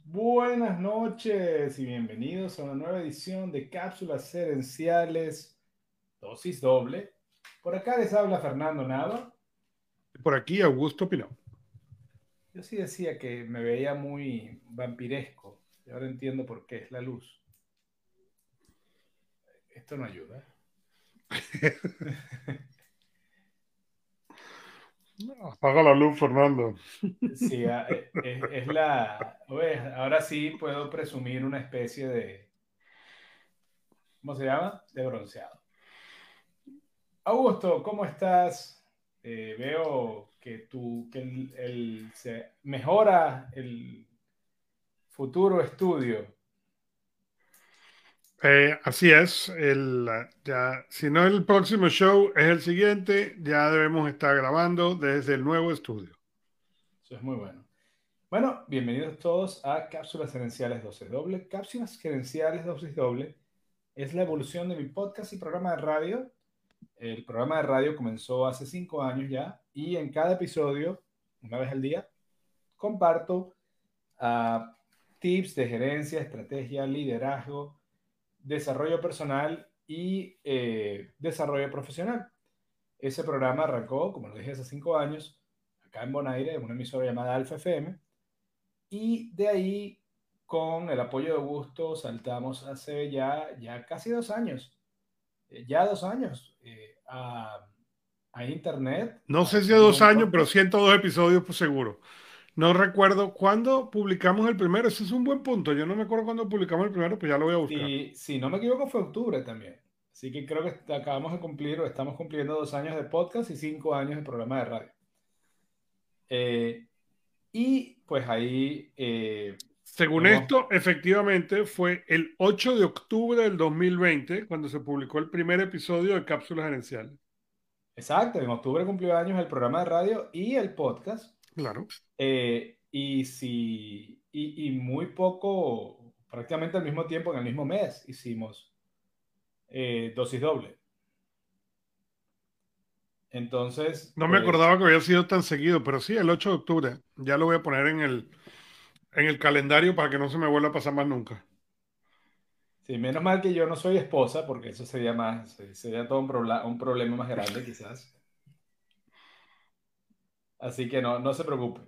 Buenas noches y bienvenidos a una nueva edición de Cápsulas Herenciales, dosis doble. Por acá les habla Fernando Nava. Por aquí, Augusto Pinó. Yo sí decía que me veía muy vampiresco y ahora entiendo por qué, es la luz. Esto no ayuda. Apaga la luz, Fernando. Sí, es la... ahora sí puedo presumir una especie de... ¿Cómo se llama? De bronceado. Augusto, ¿cómo estás? Veo que se mejora el futuro estudio. Así es, si no el próximo show es el siguiente, ya debemos estar grabando desde el nuevo estudio. Eso es muy bueno. Bueno, bienvenidos todos a Cápsulas Gerenciales Dosis Doble. Cápsulas Gerenciales Dosis Doble es la evolución de mi podcast y programa de radio. El programa de radio comenzó hace 5 años ya y en cada episodio, una vez al día, comparto ah, tips de gerencia, estrategia, liderazgo, desarrollo personal y desarrollo profesional. Ese programa arrancó, como lo dije, hace 5 años, acá en Bonaire, en una emisora llamada Alfa FM, y de ahí, con el apoyo de Augusto, saltamos hace ya casi 2 años, ya 2 años, a Internet, No a sé si a hacerlo en dos un años, pero podcast. 102 episodios por seguro. No recuerdo cuándo publicamos el primero. Ese es un buen punto. Yo no me acuerdo cuándo publicamos el primero, pues ya lo voy a buscar. Si no me equivoco, fue octubre también. Así que creo que acabamos de cumplir o estamos cumpliendo 2 años de podcast y 5 años de programa de radio. Eh, y pues ahí Según hemos, esto, efectivamente fue el 8 de octubre del 2020 cuando se publicó el primer episodio de Cápsulas Gerenciales. exacto, en octubre cumplió años el programa de radio y el podcast. Claro. Y muy poco, prácticamente al mismo tiempo, en el mismo mes, hicimos dosis doble. Entonces, No me pues, acordaba que había sido tan seguido, pero sí, el 8 de octubre. Ya lo voy a poner en el calendario para que no se me vuelva a pasar más nunca. sí, menos mal que yo no soy esposa, porque eso sería sería todo un problema más grande, quizás. Así que no se preocupe.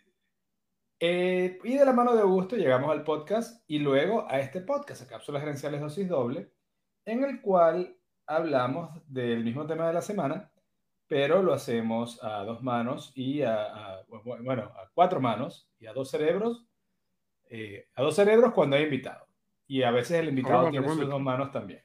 Y de la mano de Augusto llegamos al podcast y luego a este podcast, a Cápsulas Gerenciales Dosis Doble, en el cual hablamos del mismo tema de la semana, pero lo hacemos a dos manos y bueno, a cuatro manos y a dos cerebros cuando hay invitado. Y a veces el Solo invitado cuando tiene tengo sus dos invitado. manos también.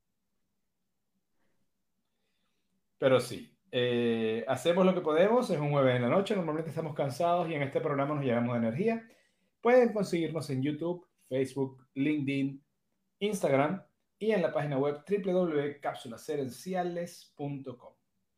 Pero sí, hacemos lo que podemos, es un jueves en la noche, normalmente estamos cansados y en este programa nos llenamos de energía. Pueden conseguirnos en YouTube, Facebook, LinkedIn, Instagram y en la página web www.capsulaserenciales.com.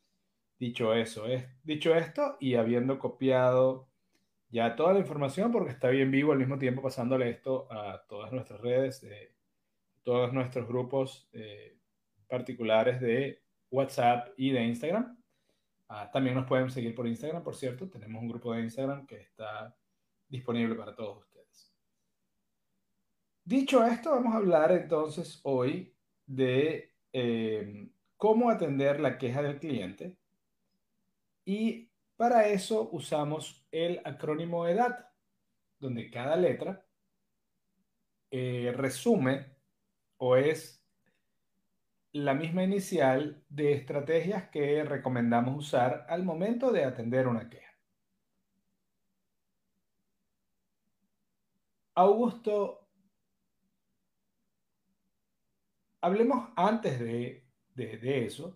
Dicho esto y habiendo copiado ya toda la información, porque está bien vivo al mismo tiempo pasándole esto a todas nuestras redes, todos nuestros grupos particulares de WhatsApp y de Instagram. También nos pueden seguir por Instagram, por cierto. Tenemos un grupo de Instagram que está disponible para todos ustedes. Dicho esto, vamos a hablar entonces hoy de cómo atender la queja del cliente y para eso usamos el acrónimo EDAT, donde cada letra resume o es la misma inicial de estrategias que recomendamos usar al momento de atender una queja. Augusto, hablemos antes de eso,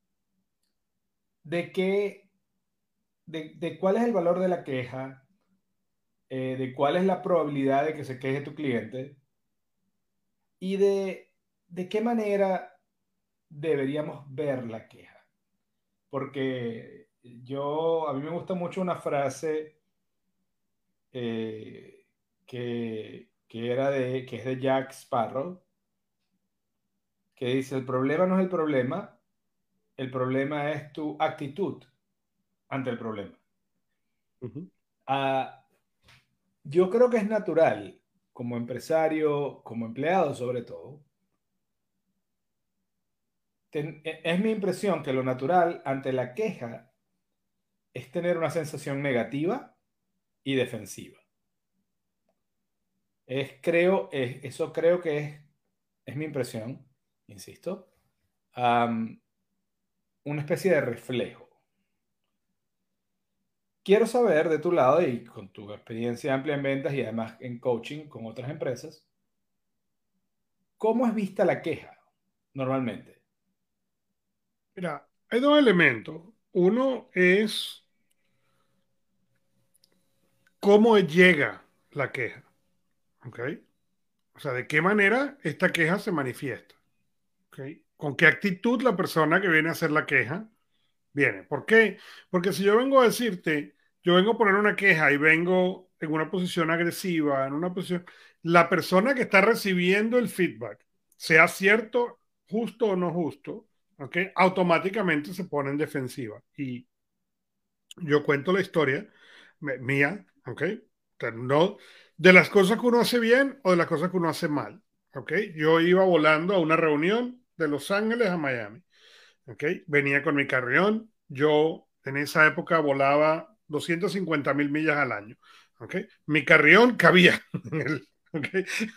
de qué, de cuál es el valor de la queja, de cuál es la probabilidad de que se queje tu cliente y de qué manera deberíamos ver la queja. Porque a mí me gusta mucho una frase eh, que es de Jack Sparrow, que dice, el problema no es el problema es tu actitud ante el problema. Ujú. Ah, yo creo que es natural. como empresario, como empleado sobre todo, es mi impresión que lo natural ante la queja es tener una sensación negativa y defensiva. Eso creo que es mi impresión, insisto, una especie de reflejo. Quiero saber de tu lado y con tu experiencia amplia en ventas y además en coaching con otras empresas, ¿cómo es vista la queja normalmente? Mira, hay dos elementos. Uno es cómo llega la queja, ¿ok? O sea, de qué manera esta queja se manifiesta, ¿ok? Con qué actitud la persona que viene a hacer la queja viene. ¿Por qué? Porque si yo vengo a decirte, yo vengo a poner una queja y vengo en una posición agresiva, en una posición, la persona que está recibiendo el feedback, sea cierto, justo o no justo, ¿ok? Automáticamente se pone en defensiva. Y yo cuento la historia mía, ¿ok? O sea, no de las cosas que uno hace bien o de las cosas que uno hace mal, ¿ok? Yo iba volando a una reunión de Los Ángeles a Miami, ¿ok? Venía con mi carrión, yo en esa época volaba 250,000 millas al año, ¿ok? Mi carrión cabía en el, ¿ok?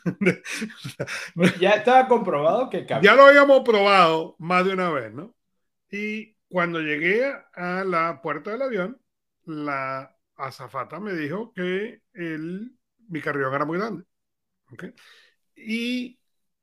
Ya estaba comprobado que Ya cabía. lo habíamos probado más de una vez, ¿no? Y cuando llegué a la puerta del avión, la azafata me dijo que mi carrión era muy grande. ¿Ok? Y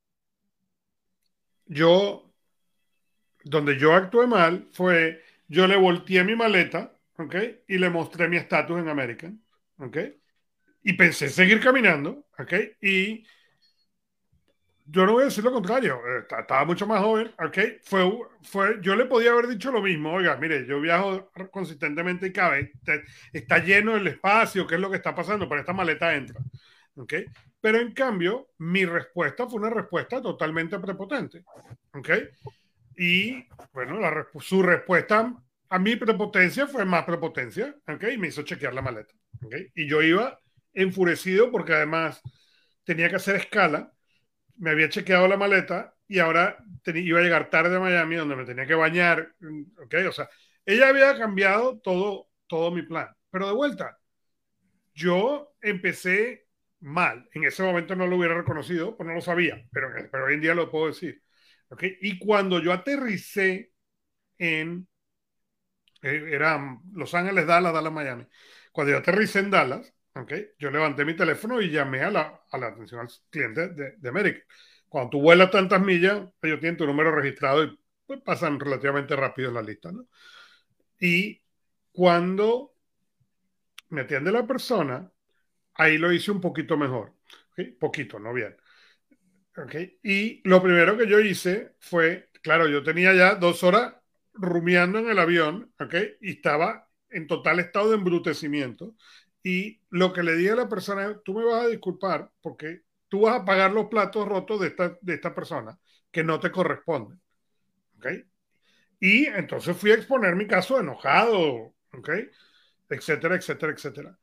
yo, donde yo actué mal fue, yo le volteé mi maleta, ¿ok? Y le mostré mi estatus en American, ¿ok? Y pensé seguir caminando, ¿ok? Y yo no voy a decir lo contrario, estaba mucho más joven, ¿ok? Yo le podía haber dicho lo mismo, oiga, mire, yo viajo consistentemente y cabe, está lleno el espacio, ¿qué es lo que está pasando? Pero esta maleta entra, ¿ok? Pero en cambio, mi respuesta fue una respuesta totalmente prepotente, ¿ok? Y bueno, su respuesta a mi prepotencia fue más prepotencia, ¿ok? Y me hizo chequear la maleta, ¿ok? Y yo iba enfurecido porque además tenía que hacer escala, me había chequeado la maleta y ahora iba a llegar tarde a Miami donde me tenía que bañar, ¿ok? O sea, ella había cambiado todo mi plan. Pero de vuelta, yo empecé mal. En ese momento no lo hubiera reconocido, pues no lo sabía, pero hoy en día lo puedo decir. ¿Ok? Y cuando yo aterricé en, era Los Ángeles, Dallas, Dallas, Miami. Cuando yo aterricé en Dallas, ¿okay? Yo levanté mi teléfono y llamé a la atención al cliente de América. Cuando tú vuelas tantas millas, ellos tienen tu número registrado y pues, pasan relativamente rápido en la lista, ¿no? Y cuando me atiende la persona, ahí lo hice un poquito mejor. ¿Okay? Poquito, no bien. ¿Okay? Y lo primero que yo hice fue, claro, yo tenía ya 2 horas rumiando en el avión, ¿okay? Y estaba en total estado de embrutecimiento. Y lo que le dije a la persona es, tú me vas a disculpar porque tú vas a pagar los platos rotos de esta persona que no te corresponden. ¿Okay? Y entonces fui a exponer mi caso enojado, ¿okay? Etcétera, etcétera, etcétera.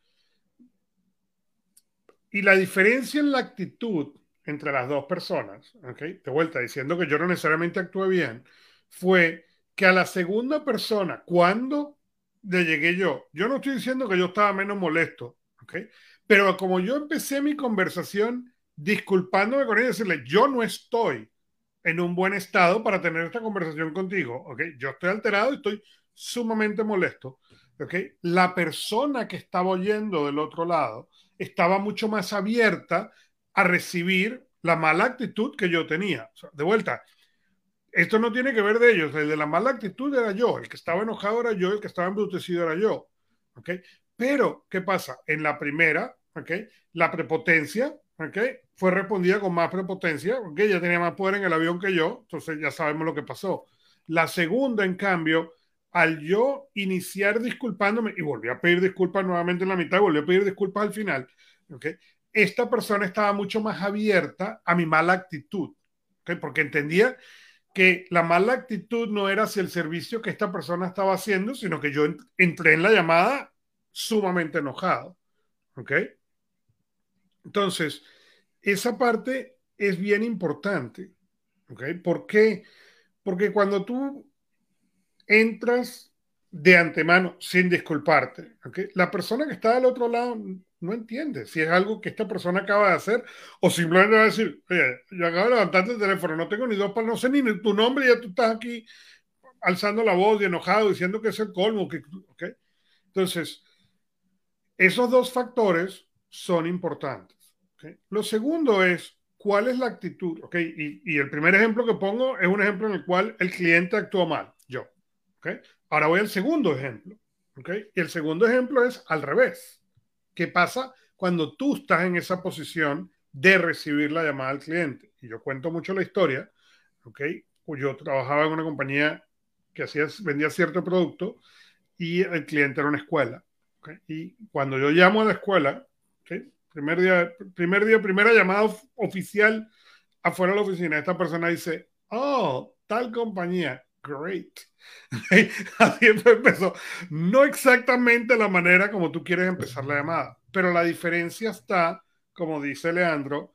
Y la diferencia en la actitud entre las dos personas, ¿okay? De vuelta, diciendo que yo no necesariamente actué bien, fue que a la segunda persona, cuando le llegué yo no estoy diciendo que yo estaba menos molesto, ¿okay? Pero como yo empecé mi conversación disculpándome con ella, decirle, yo no estoy en un buen estado para tener esta conversación contigo, ¿ok? Yo estoy alterado y estoy sumamente molesto, ¿ok? La persona que estaba oyendo del otro lado estaba mucho más abierta a recibir la mala actitud que yo tenía. O sea, de vuelta, esto no tiene que ver de ellos, el de la mala actitud era yo, el que estaba enojado era yo, el que estaba embrutecido era yo, ¿ok? Pero, ¿qué pasa? En la primera, ¿ok? La prepotencia, ¿ok? Fue respondida con más prepotencia, ¿ok? Ella tenía más poder en el avión que yo, entonces ya sabemos lo que pasó. La segunda, en cambio, al yo iniciar disculpándome, y volví a pedir disculpas nuevamente en la mitad, y volví a pedir disculpas al final, ¿ok? Esta persona estaba mucho más abierta a mi mala actitud, ¿ok? Porque entendía que la mala actitud no era hacia el servicio que esta persona estaba haciendo, sino que yo entré en la llamada sumamente enojado. ¿Ok? Entonces, esa parte es bien importante. ¿Ok? ¿Por qué? Porque cuando tú entras de antemano sin disculparte, ¿ok? La persona que está del otro lado no entiende si es algo que esta persona acaba de hacer o simplemente va a decir, oye, yo acabo de levantarte el teléfono, no tengo ni dos para, no sé ni tu nombre y ya tú estás aquí alzando la voz y enojado diciendo que es el colmo. ¿Ok? Entonces, esos dos factores son importantes. ¿Ok? Lo segundo es, ¿cuál es la actitud? ¿Ok? Y el primer ejemplo que pongo es un ejemplo en el cual el cliente actuó mal, yo. ¿Ok? Ahora voy al segundo ejemplo. ¿Ok? Y el segundo ejemplo es al revés. ¿Qué pasa cuando tú estás en esa posición de recibir la llamada del cliente? Y yo cuento mucho la historia. ¿Ok? Yo trabajaba en una compañía que vendía cierto producto y el cliente era una escuela. ¿Okay? Y cuando yo llamo a la escuela, ¿okay? Primera llamada oficial afuera de la oficina, esta persona dice, oh, tal compañía, great. Así empezó. No exactamente la manera como tú quieres empezar la llamada, pero la diferencia está, como dice Leandro,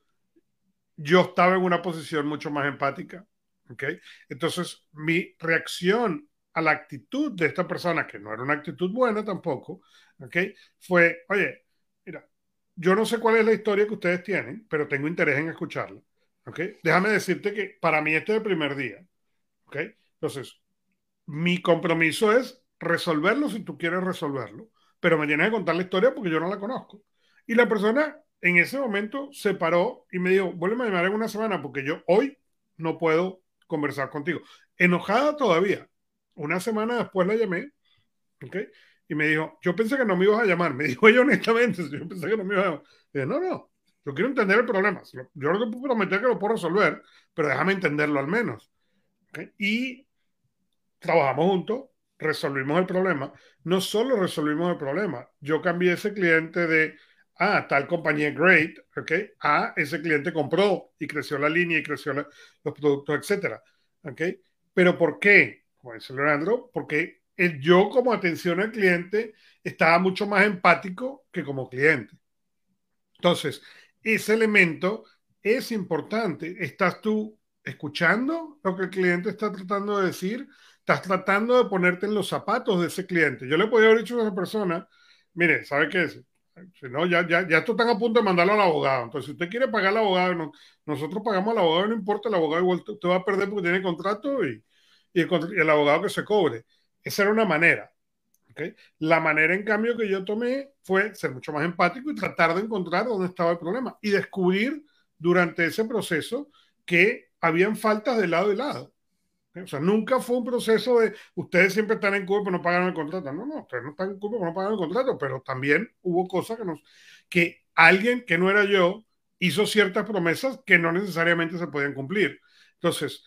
yo estaba en una posición mucho más empática. ¿Okay? Entonces, mi reacción a la actitud de esta persona, que no era una actitud buena tampoco, ¿okay? Fue, oye, mira, yo no sé cuál es la historia que ustedes tienen, pero tengo interés en escucharla. ¿Okay? Déjame decirte que para mí este es el primer día. ¿Okay? Entonces, mi compromiso es resolverlo si tú quieres resolverlo, pero me tienes que contar la historia porque yo no la conozco. Y la persona en ese momento se paró y me dijo, vuelve a llamar en una semana porque yo hoy no puedo conversar contigo. Enojada todavía. Una semana después la llamé, ¿ok? Y me dijo, yo pensé que no me ibas a llamar. Me dijo ella honestamente, yo pensé que no me ibas a llamar. Y dije, no, no, yo quiero entender el problema. Yo no te puedo prometer que lo puedo resolver, pero déjame entenderlo al menos. ¿Okay? Y trabajamos juntos, resolvimos el problema. No solo resolvimos el problema, yo cambié ese cliente de, tal compañía great, ¿ok? Ese cliente compró y creció la línea y creció los productos, etcétera, ¿ok? Pero ¿por qué? Como dice Leandro, porque yo como atención al cliente estaba mucho más empático que como cliente. Entonces, ese elemento es importante. ¿Estás tú escuchando lo que el cliente está tratando de decir? ¿Estás tratando de ponerte en los zapatos de ese cliente? Yo le podría haber dicho a esa persona, mire, ¿sabe qué es? Si no, ya esto están a punto de mandarlo al abogado. Entonces, si usted quiere pagar al abogado, nosotros pagamos al abogado, no importa, el abogado igual usted va a perder porque tiene contrato y el abogado que se cobre. Esa era una manera. ¿Okay? La manera, en cambio, que yo tomé fue ser mucho más empático y tratar de encontrar dónde estaba el problema y descubrir durante ese proceso que habían faltas de lado y lado. ¿Okay? O sea, nunca fue un proceso de ustedes siempre están en Cuba pero no pagaron el contrato. No, no, ustedes no están en Cuba pero no pagaron el contrato, pero también hubo cosas que alguien que no era yo hizo ciertas promesas que no necesariamente se podían cumplir. Entonces,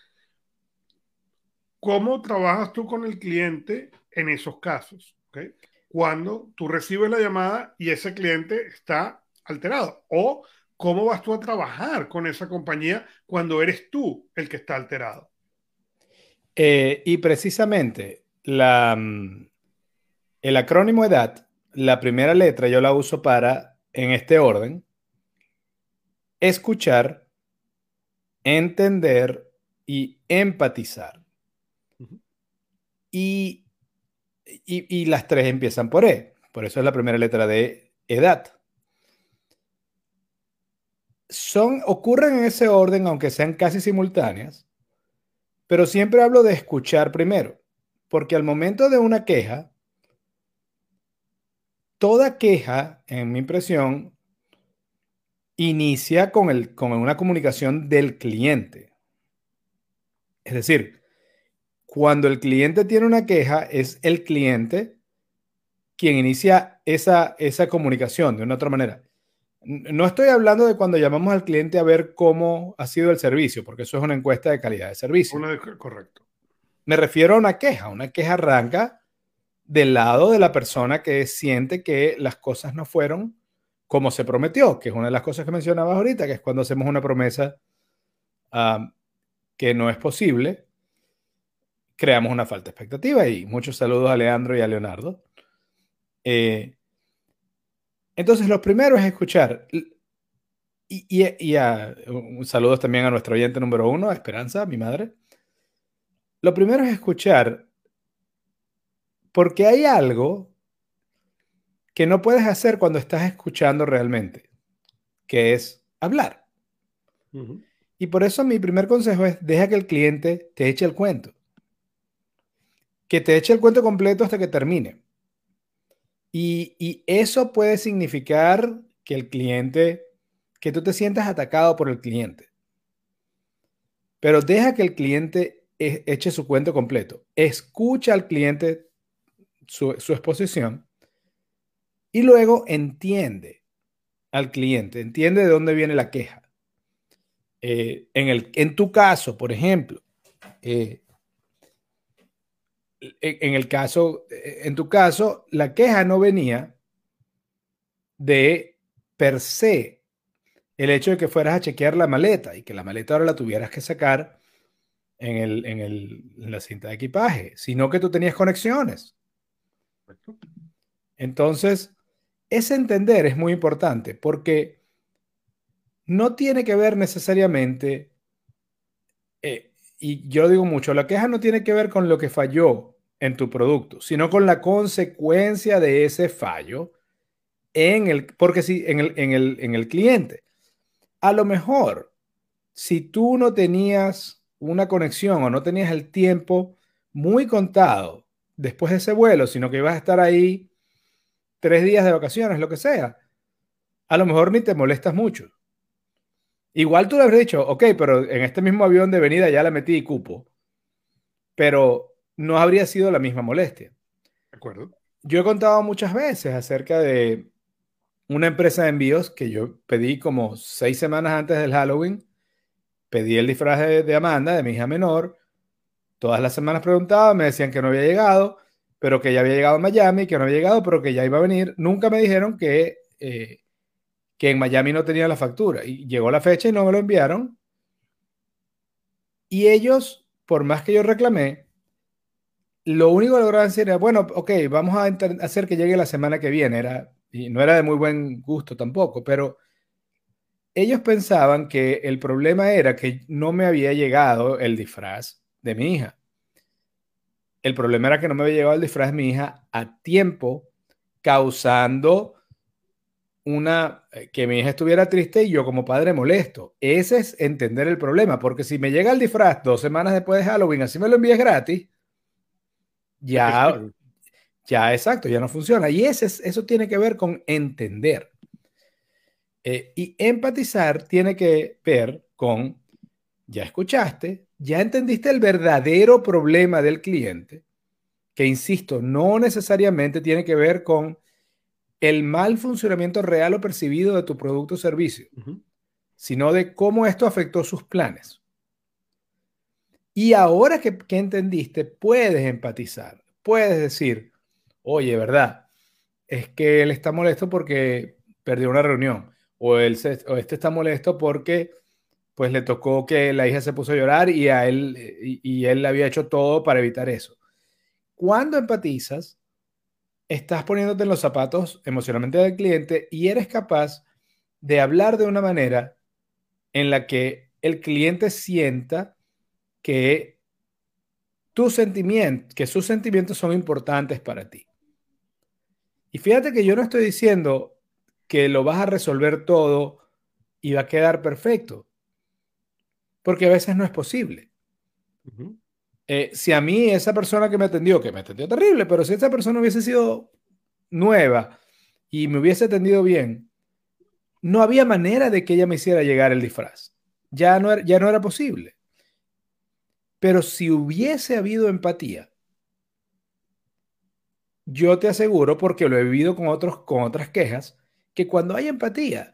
¿cómo trabajas tú con el cliente en esos casos? ¿Okay? Cuando tú recibes la llamada y ese cliente está alterado. O cómo vas tú a trabajar con esa compañía cuando eres tú el que está alterado. Y precisamente el acrónimo EDAT, la primera letra yo la uso para, en este orden, escuchar, entender y empatizar. Uh -huh. Y las tres empiezan por E. Por eso es la primera letra de EDAT. Ocurren en ese orden, aunque sean casi simultáneas, pero siempre hablo de escuchar primero, porque al momento de una queja, toda queja, en mi impresión, inicia con una comunicación del cliente. Es decir, cuando el cliente tiene una queja, es el cliente quien inicia esa comunicación de una otra manera. No estoy hablando de cuando llamamos al cliente a ver cómo ha sido el servicio, porque eso es una encuesta de calidad de servicio. Correcto. Me refiero a una queja. Una queja arranca del lado de la persona que siente que las cosas no fueron como se prometió, que es una de las cosas que mencionabas ahorita, que es cuando hacemos una promesa que no es posible, creamos una falta de expectativa. Y muchos saludos a Leandro y a Leonardo. Entonces, lo primero es escuchar. saludos también a nuestro oyente número uno, a Esperanza, mi madre. Lo primero es escuchar, porque hay algo que no puedes hacer cuando estás escuchando realmente, que es hablar. Ujú. Y por eso mi primer consejo es, deja que el cliente te eche el cuento. Que te eche el cuento completo hasta que termine. Y eso puede significar que el cliente, que tú te sientas atacado por el cliente. Pero deja que el cliente eche su cuento completo. Escucha al cliente su exposición y luego entiende al cliente, entiende de dónde viene la queja. En tu caso, por ejemplo, eh, en tu caso, la queja no venía de per se el hecho de que fueras a chequear la maleta y que la maleta ahora la tuvieras que sacar en la cinta de equipaje, sino que tú tenías conexiones. Entonces, ese entender es muy importante porque no tiene que ver necesariamente, y yo lo digo mucho, la queja no tiene que ver con lo que falló en tu producto, sino con la consecuencia de ese fallo porque si en el cliente. A lo mejor, si tú no tenías una conexión o no tenías el tiempo muy contado después de ese vuelo, sino que ibas a estar ahí 3 días de vacaciones, lo que sea, a lo mejor ni te molestas mucho. Igual tú le habrías dicho, ok, pero en este mismo avión de venida ya le metí cupo, pero no habría sido la misma molestia. ¿De acuerdo? Yo he contado muchas veces acerca de una empresa de envíos que yo pedí como 6 semanas antes del Halloween. Pedí el disfraz de Amanda, de mi hija menor. Todas las semanas preguntaba, me decían que no había llegado, pero que ya había llegado a Miami, que no había llegado, pero que ya iba a venir. Nunca me dijeron que en Miami no tenía la factura. Y llegó la fecha y no me lo enviaron. Y ellos, por más que yo reclamé, lo único que lograron decir era, bueno, ok, vamos a hacer que llegue la semana que viene. Y no era de muy buen gusto tampoco, pero ellos pensaban que el problema era que no me había llegado el disfraz de mi hija. El problema era que no me había llegado el disfraz de mi hija a tiempo, causando que mi hija estuviera triste y yo como padre molesto. Ese es entender el problema, porque si me llega el disfraz 2 semanas después de Halloween, así me lo envíes gratis, ¿De qué ya, sirve? ya exacto, ya no funciona. Y eso tiene que ver con entender. Y empatizar tiene que ver con, ya escuchaste, ya entendiste el verdadero problema del cliente, que insisto, no necesariamente tiene que ver con el mal funcionamiento real o percibido de tu producto o servicio, Ujú. sino de cómo esto afectó sus planes. Y ahora que entendiste, puedes empatizar, puedes decir, oye, ¿verdad? Es que él está molesto porque perdió una reunión, o este está molesto porque pues le tocó que la hija se puso a llorar y él había hecho todo para evitar eso. Cuando empatizas, estás poniéndote en los zapatos emocionalmente del cliente y eres capaz de hablar de una manera en la que el cliente sienta que que sus sentimientos son importantes para ti. Y fíjate que yo no estoy diciendo que lo vas a resolver todo y va a quedar perfecto, porque a veces no es posible. Ujú. Si a mí esa persona que me atendió terrible, pero si esa persona hubiese sido nueva y me hubiese atendido bien, no había manera de que ella me hiciera llegar el disfraz. Ya no era posible. Pero si hubiese habido empatía, yo te aseguro, porque lo he vivido con otras quejas, que cuando hay empatía,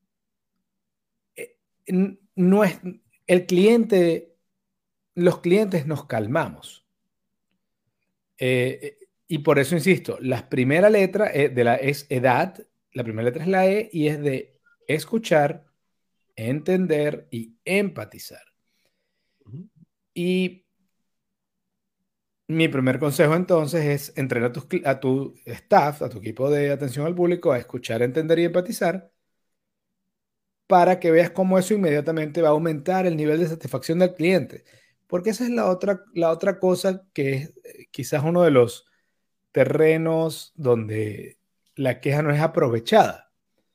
no es el cliente, los clientes nos calmamos. Y por eso insisto, la primera letra es edad, la primera letra es la E y es de escuchar, entender y empatizar. Ujú. Y mi primer consejo entonces es entrenar a tu staff, a tu equipo de atención al público a escuchar, entender y empatizar. para que veas cómo eso inmediatamente va a aumentar el nivel de satisfacción del cliente. Porque esa es la otra cosa que es quizás uno de los terrenos donde la queja no es aprovechada.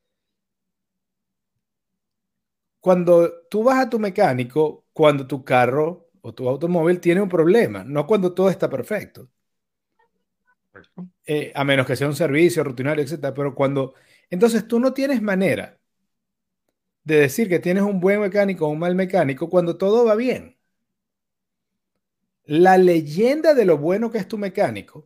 Cuando tú vas a tu mecánico, cuando tu carro o tu automóvil tiene un problema, no cuando todo está perfecto. Correcto. A menos que sea un servicio rutinario, etcétera. Pero cuando, entonces tú no tienes manera de decir que tienes un buen mecánico o un mal mecánico cuando todo va bien. La leyenda de lo bueno que es tu mecánico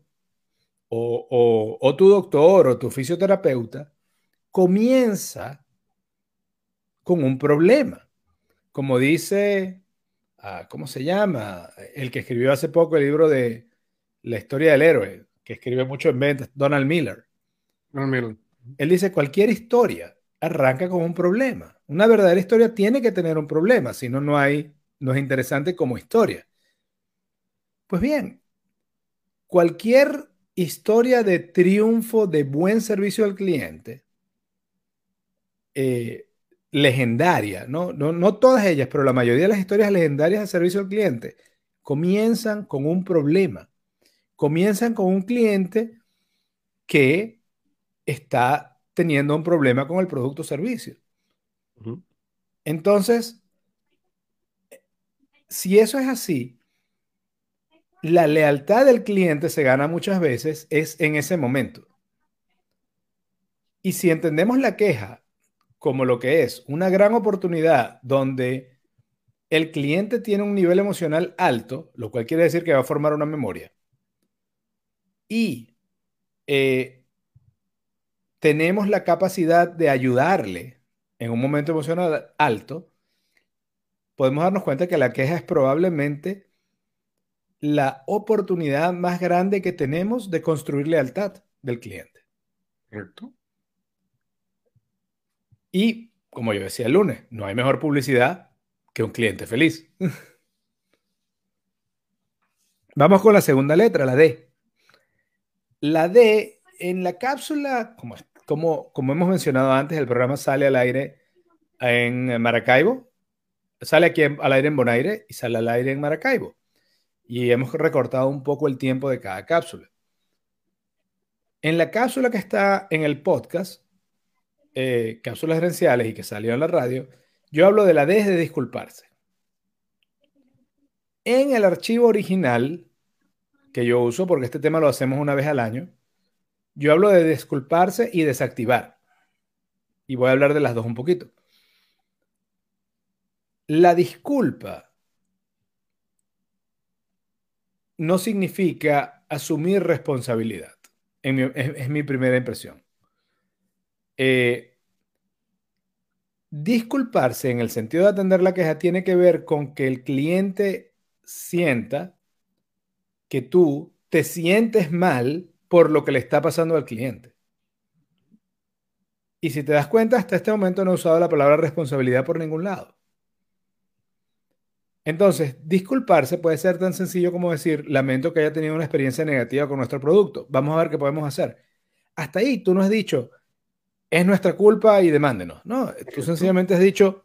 o tu doctor o tu fisioterapeuta comienza con un problema. Como dice, ¿cómo se llama? El que escribió hace poco el libro de La historia del héroe, que escribe mucho en ventas, Donald Miller. No, mira, Él dice, cualquier historia arranca con un problema. Una verdadera historia tiene que tener un problema, si no, no es interesante como historia. Pues bien, cualquier historia de triunfo, de buen servicio al cliente, eh, legendaria, ¿no? No todas ellas, pero la mayoría de las historias legendarias de servicio al cliente comienzan con un problema. Comienzan con un cliente que está teniendo un problema con el producto o servicio. ujú, Entonces, si eso es así, la lealtad del cliente se gana muchas veces es en ese momento. Y si entendemos la queja como lo que es una gran oportunidad donde el cliente tiene un nivel emocional alto, lo cual quiere decir que va a formar una memoria, y eh, tenemos la capacidad de ayudarle en un momento emocional alto, podemos darnos cuenta que la queja es probablemente la oportunidad más grande que tenemos de construir lealtad del cliente. correcto. Y, como yo decía el lunes, no hay mejor publicidad que un cliente feliz. Vamos con la segunda letra, la D. La D en la cápsula, como hemos mencionado antes, el programa sale al aire en Maracaibo, sale aquí al aire en Bonaire y sale al aire en Maracaibo. Y hemos recortado un poco el tiempo de cada cápsula. En la cápsula que está en el podcast, cápsulas gerenciales y que salió en la radio, yo hablo de la D de disculparse. En el archivo original que yo uso, porque este tema lo hacemos una vez al año, yo hablo de disculparse y desactivar. Y voy a hablar de las dos un poquito. La disculpa no significa asumir responsabilidad. Es mi primera impresión. Eh, Disculparse en el sentido de atender la queja tiene que ver con que el cliente sienta que tú te sientes mal por lo que le está pasando al cliente. Y si te das cuenta, hasta este momento no he usado la palabra responsabilidad por ningún lado. Entonces, disculparse puede ser tan sencillo como decir, lamento que haya tenido una experiencia negativa con nuestro producto. Vamos a ver qué podemos hacer. Hasta ahí tú no has dicho, es nuestra culpa y demándenos. No, tú Correcto. sencillamente has dicho,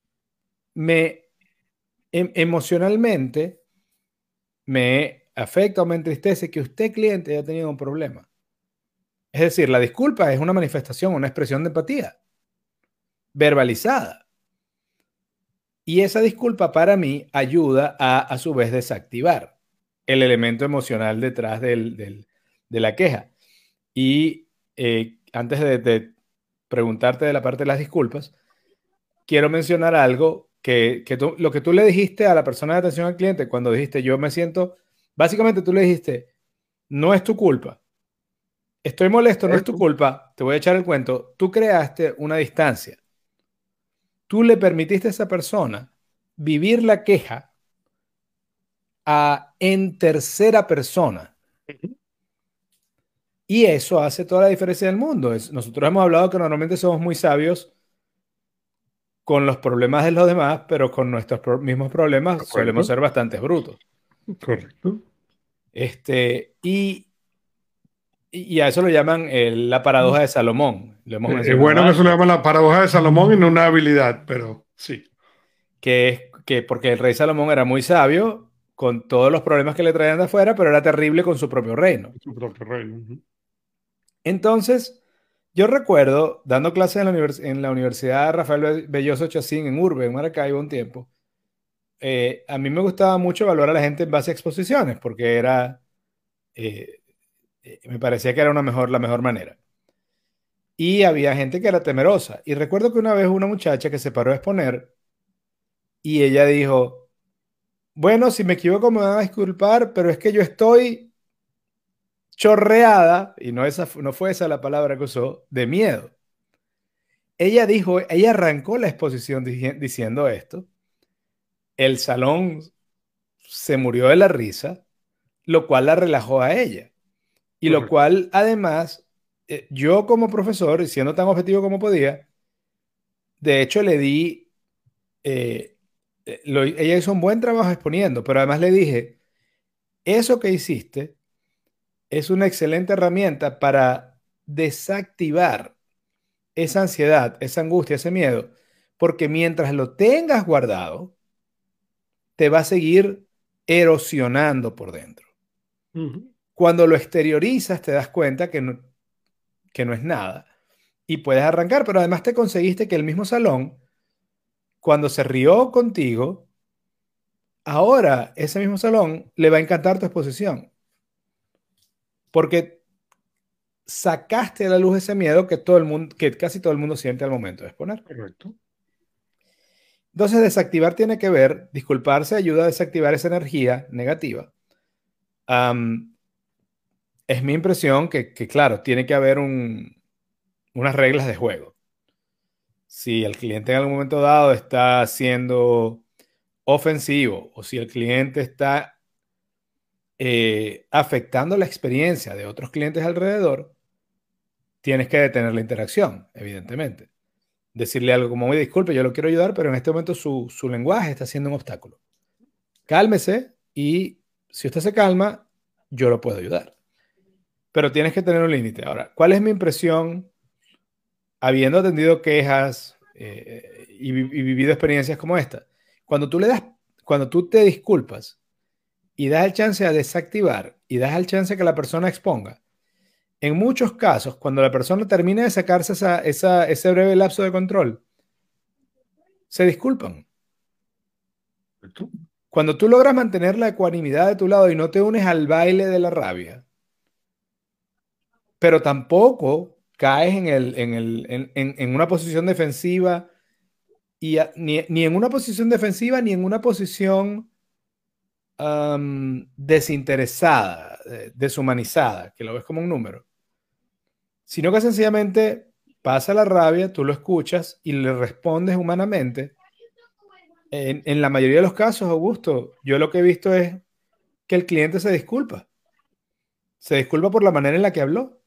emocionalmente me afecta o me entristece que usted, cliente, haya tenido un problema. Es decir, la disculpa es una manifestación, una expresión de empatía verbalizada. Y esa disculpa para mí ayuda a su vez, desactivar el elemento emocional detrás de la queja. Y antes de preguntarte de la parte de las disculpas, quiero mencionar algo lo que tú le dijiste a la persona de atención al cliente cuando dijiste yo me siento, básicamente tú le dijiste, no es tu culpa, estoy molesto, no es tu Correcto. culpa, te voy a echar el cuento, tú creaste una distancia, tú le permitiste a esa persona vivir la queja en tercera persona. Ujú, Y eso hace toda la diferencia del mundo. Nosotros hemos hablado que normalmente somos muy sabios con los problemas de los demás, pero con nuestros mismos de problemas solemos acuerdo. ser bastante brutos. Correcto. Este, Y a eso lo llaman la paradoja de Salomón. Lo hemos Es mencionado bueno que se lo antes. llama la paradoja de Salomón y no una habilidad, pero sí, Que es que porque el rey Salomón era muy sabio con todos los problemas que le traían de afuera, pero era terrible con su propio reino. su propio reino. Ujú. Entonces, yo recuerdo dando clases en la Universidad Rafael Belloso Chacín en Urbe, en Maracaibo, un tiempo. A mí me gustaba mucho evaluar a la gente en base a exposiciones, porque eh, me parecía que era la mejor manera. Y había gente que era temerosa. Y recuerdo que una vez una muchacha que se paró a exponer y ella dijo, bueno, si me equivoco me van a disculpar, pero es que yo estoy chorreada, y no fue esa la palabra que usó, de miedo. Ella arrancó la exposición diciendo esto. El salón se murió de la risa, lo cual la relajó a ella. Y lo Correcto. cual, además, yo como profesor, y siendo tan objetivo como podía, de hecho le di, ella hizo un buen trabajo exponiendo, pero además le dije, eso que hiciste es una excelente herramienta para desactivar esa ansiedad, esa angustia, ese miedo, porque mientras lo tengas guardado, te va a seguir erosionando por dentro. Ujú. Cuando lo exteriorizas, te das cuenta que no es nada y puedes arrancar, pero además te conseguiste que el mismo salón, cuando se rió contigo, ahora ese mismo salón le va a encantar tu exposición, porque sacaste a la luz ese miedo que todo el mundo, que casi todo el mundo siente al momento de exponer. Correcto. Entonces, desactivar tiene que ver, disculparse ayuda a desactivar esa energía negativa. Am, es mi impresión claro, tiene que haber unas reglas de juego. Si el cliente en algún momento dado está siendo ofensivo o si el cliente está afectando la experiencia de otros clientes alrededor, tienes que detener la interacción, evidentemente. Decirle algo como, oye, disculpe, yo lo quiero ayudar, pero en este momento su lenguaje está siendo un obstáculo. Cálmese y si usted se calma, yo lo puedo ayudar. Pero tienes que tener un límite. Ahora, ¿cuál es mi impresión habiendo atendido quejas y vivido experiencias como esta? Cuando tú le das, cuando tú te disculpas y das el chance a desactivar y das el chance a que la persona exponga, en muchos casos, cuando la persona termina de sacarse ese breve lapso de control, se disculpan. Correcto. Cuando tú logras mantener la ecuanimidad de tu lado y no te unes al baile de la rabia, pero tampoco caes en una posición defensiva ni en una posición defensiva ni en una posición desinteresada, deshumanizada, que lo ves como un número, sino que sencillamente pasa la rabia, tú lo escuchas y le respondes humanamente. En la mayoría de los casos, Augusto, yo lo que he visto es que el cliente se disculpa por la manera en la que habló.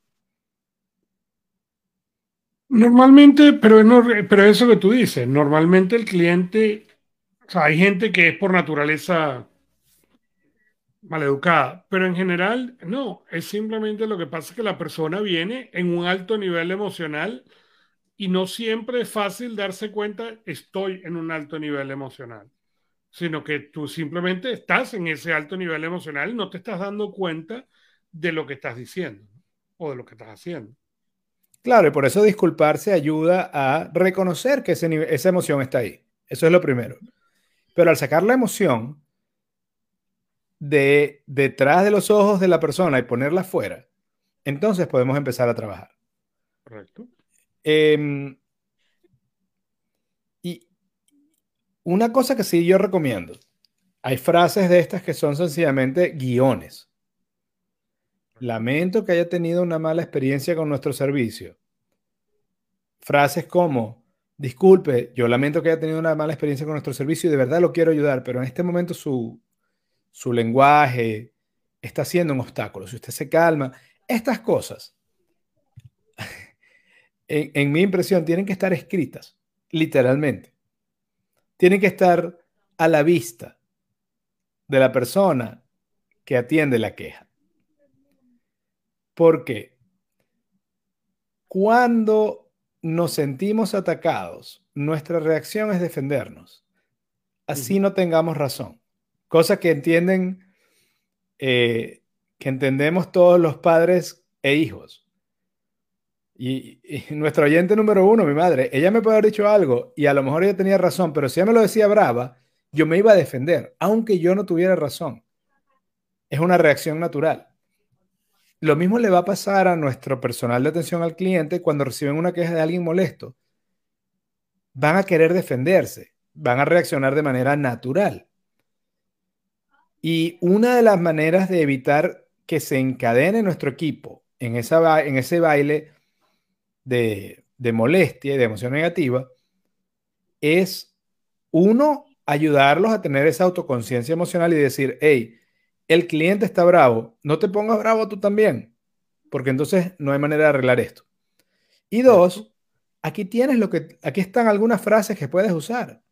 Normalmente, pero, pero eso que tú dices, normalmente el cliente, o sea, hay gente que es por naturaleza maleducada, pero en general no, es simplemente lo que pasa es que la persona viene en un alto nivel emocional y no siempre es fácil darse cuenta, estoy en un alto nivel emocional, sino que tú simplemente estás en ese alto nivel emocional y no te estás dando cuenta de lo que estás diciendo, ¿no? O de lo que estás haciendo. Claro, y por eso disculparse ayuda a reconocer que esa emoción está ahí. Eso es lo primero. Pero al sacar la emoción de detrás de los ojos de la persona y ponerla fuera, entonces podemos empezar a trabajar. Correcto. Em, y una cosa que sí yo recomiendo, hay frases de estas que son sencillamente guiones. Lamento que haya tenido una mala experiencia con nuestro servicio. Frases como, disculpe, yo lamento que haya tenido una mala experiencia con nuestro servicio y de verdad lo quiero ayudar, pero en este momento su lenguaje está siendo un obstáculo. Si usted se calma, estas cosas, en mi impresión, tienen que estar escritas, literalmente. Tienen que estar a la vista de la persona que atiende la queja. ¿Por qué? Cuando nos sentimos atacados, nuestra reacción es defendernos. Así no tengamos razón. Cosa que que entendemos todos los padres e hijos. Y nuestro oyente número uno, mi madre, ella me puede haber dicho algo y a lo mejor ella tenía razón, pero si ella me lo decía brava, yo me iba a defender, aunque yo no tuviera razón. Es una reacción natural. Lo mismo le va a pasar a nuestro personal de atención al cliente cuando reciben una queja de alguien molesto. Van a querer defenderse, van a reaccionar de manera natural. Y una de las maneras de evitar que se encadene nuestro equipo en ese baile de molestia y de emoción negativa es, uno, ayudarlos a tener esa autoconciencia emocional y decir, hey, el cliente está bravo, no te pongas bravo tú también, porque entonces no hay manera de arreglar esto. Y dos, aquí están algunas frases que puedes usar.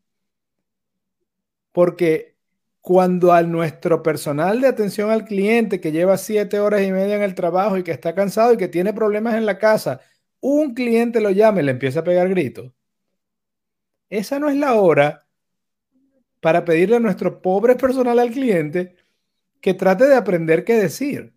Porque cuando a nuestro personal de atención al cliente que lleva 7 horas y media en el trabajo y que está cansado y que tiene problemas en la casa, un cliente lo llama y le empieza a pegar gritos, esa no es la hora para pedirle a nuestro pobre personal al cliente que trate de aprender qué decir.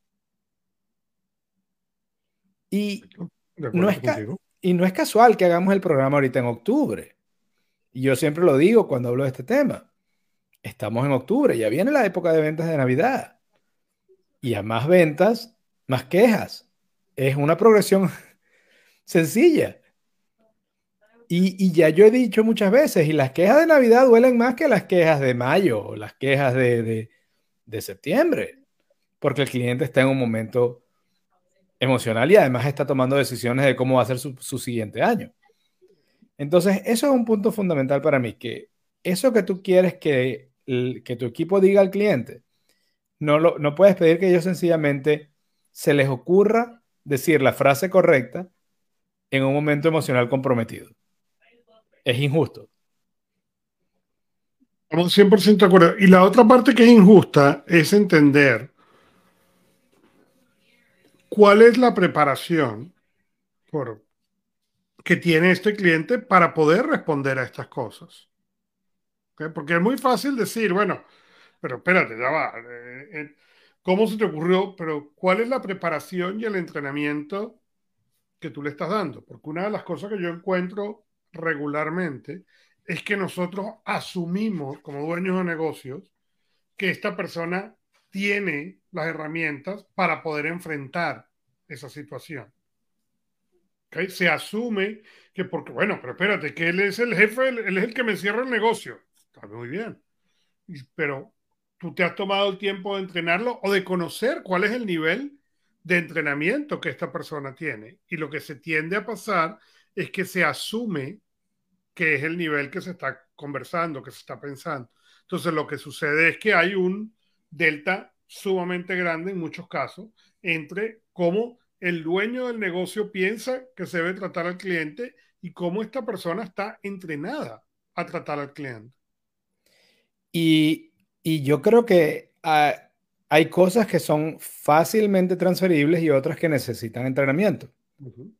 Y De no acuerdo es, contigo. y no es casual que hagamos el programa ahorita en octubre. Y yo siempre lo digo cuando hablo de este tema. Estamos en octubre, ya viene la época de ventas de Navidad. Y a más ventas, más quejas. Es una progresión sencilla. Y ya yo he dicho muchas veces, y las quejas de Navidad duelen más que las quejas de mayo o las quejas de septiembre, porque el cliente está en un momento emocional y además está tomando decisiones de cómo va a ser su siguiente año. Entonces, eso es un punto fundamental para mí, que eso que tú quieres que tu equipo diga al cliente, no puedes pedir que ellos sencillamente se les ocurra decir la frase correcta en un momento emocional comprometido. Es injusto. Estamos 100% de acuerdo. Y la otra parte que es injusta es entender cuál es la preparación por, que tiene este cliente para poder responder a estas cosas. ¿Ok? Porque es muy fácil decir, bueno, pero espérate, ya va. ¿Cómo se te ocurrió? Pero ¿cuál es la preparación y el entrenamiento que tú le estás dando? Porque una de las cosas que yo encuentro regularmente es que nosotros asumimos como dueños de negocios que esta persona tiene las herramientas para poder enfrentar esa situación. ¿Okay? Se asume que porque, bueno, pero espérate, que él es el jefe, él es el que me cierra el negocio. Está muy bien. Pero tú te has tomado el tiempo de entrenarlo o de conocer cuál es el nivel de entrenamiento que esta persona tiene. Y lo que se tiende a pasar es que se asume que es el nivel que se está conversando, que se está pensando. Entonces lo que sucede es que hay un delta sumamente grande en muchos casos entre cómo el dueño del negocio piensa que se debe tratar al cliente y cómo esta persona está entrenada a tratar al cliente. Y, y yo creo que hay cosas que son fácilmente transferibles y otras que necesitan entrenamiento. Uh -huh.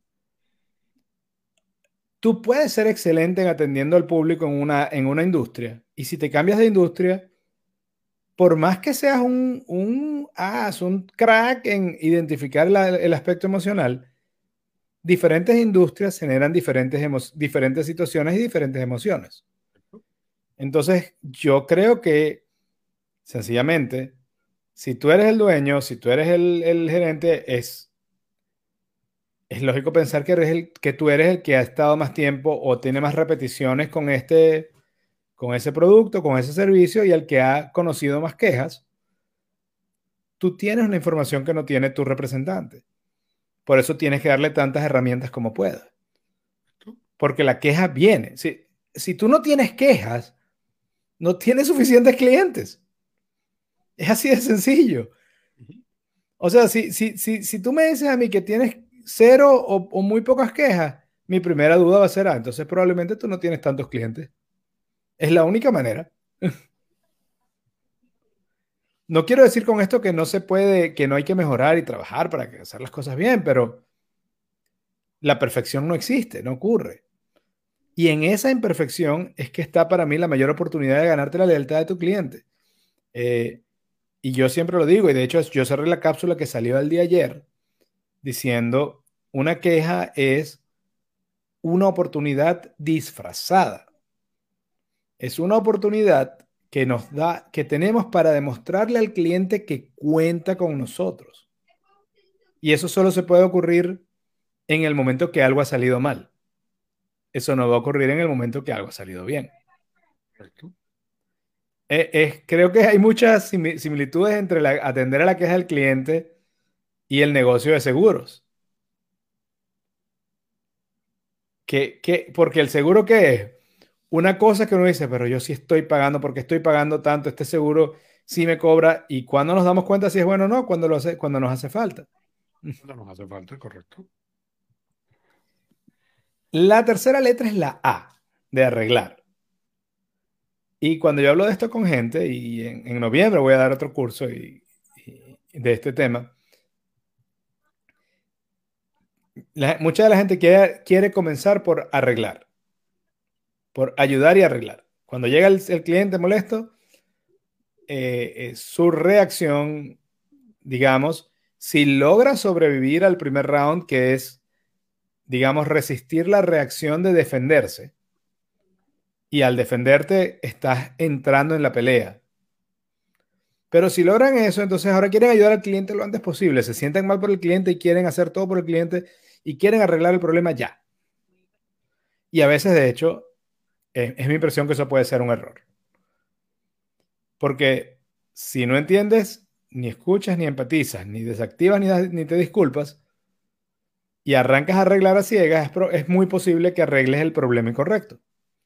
Tú puedes ser excelente en atendiendo al público en una industria. Y si te cambias de industria, por más que seas un crack en identificar el aspecto emocional, diferentes industrias generan diferentes situaciones y diferentes emociones. Entonces, yo creo que sencillamente, si tú eres el dueño, si tú eres el gerente, es lógico pensar que tú eres el que ha estado más tiempo o tiene más repeticiones con ese producto, con ese servicio y el que ha conocido más quejas. Tú tienes una información que no tiene tu representante. Por eso tienes que darle tantas herramientas como puedas. Porque la queja viene. Si tú no tienes quejas, no tienes suficientes clientes. Es así de sencillo. O sea, si tú me dices a mí que tienes cero o muy pocas quejas, mi primera duda va a ser, entonces probablemente tú no tienes tantos clientes. Es la única manera. No quiero decir con esto que no se puede, que no hay que mejorar y trabajar para hacer las cosas bien, pero La perfección no existe, no ocurre. Y en esa imperfección es que está para mí la mayor oportunidad de ganarte la lealtad de tu cliente. Eh, y yo siempre lo digo, y de hecho yo cerré la cápsula que salió el día ayer diciendo, una queja es una oportunidad disfrazada. Es una oportunidad que nos da, que tenemos para demostrarle al cliente que cuenta con nosotros. Y eso solo se puede ocurrir en el momento que algo ha salido mal. Eso no va a ocurrir en el momento que algo ha salido bien. Correcto. Creo que hay muchas similitudes entre atender a la queja del cliente y el negocio de seguros. Porque el seguro, ¿qué es? Una cosa que uno dice, pero yo sí estoy pagando, porque estoy pagando tanto, este seguro sí me cobra, y cuando nos damos cuenta si es bueno o no, cuando nos hace falta. No nos hace falta, correcto. La tercera letra es la A, de arreglar. Y cuando yo hablo de esto con gente, y en noviembre voy a dar otro curso de este tema, mucha de la gente quiere comenzar por arreglar, por ayudar y arreglar. Cuando llega el cliente molesto, su reacción, digamos, si logra sobrevivir al primer round, que es, digamos, resistir la reacción de defenderse, y al defenderte estás entrando en la pelea. Pero si logran eso, entonces ahora quieren ayudar al cliente lo antes posible, se sienten mal por el cliente y quieren hacer todo por el cliente y quieren arreglar el problema ya. Y a veces, de hecho, es mi impresión que eso puede ser un error. Porque si no entiendes, ni escuchas, ni empatizas, ni desactivas, ni te disculpas, y arrancas a arreglar a ciegas, es muy posible que arregles el problema incorrecto.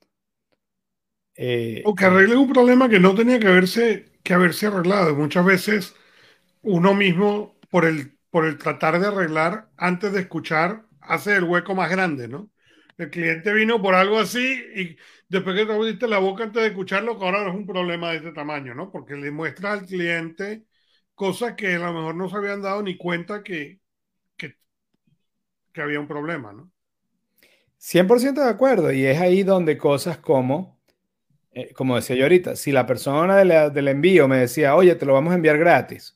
O que arreglen un problema que no tenía que haberse arreglado. Muchas veces uno mismo, por el tratar de arreglar, antes de escuchar, hace el hueco más grande, ¿no? El cliente vino por algo así y después que te abriste la boca antes de escucharlo, que ahora es un problema de este tamaño, ¿no? Porque le muestras al cliente cosas que a lo mejor no se habían dado ni cuenta que, que había un problema, ¿no? 100% de acuerdo. Y es ahí donde cosas como decía yo ahorita, si la persona del envío me decía, oye, te lo vamos a enviar gratis.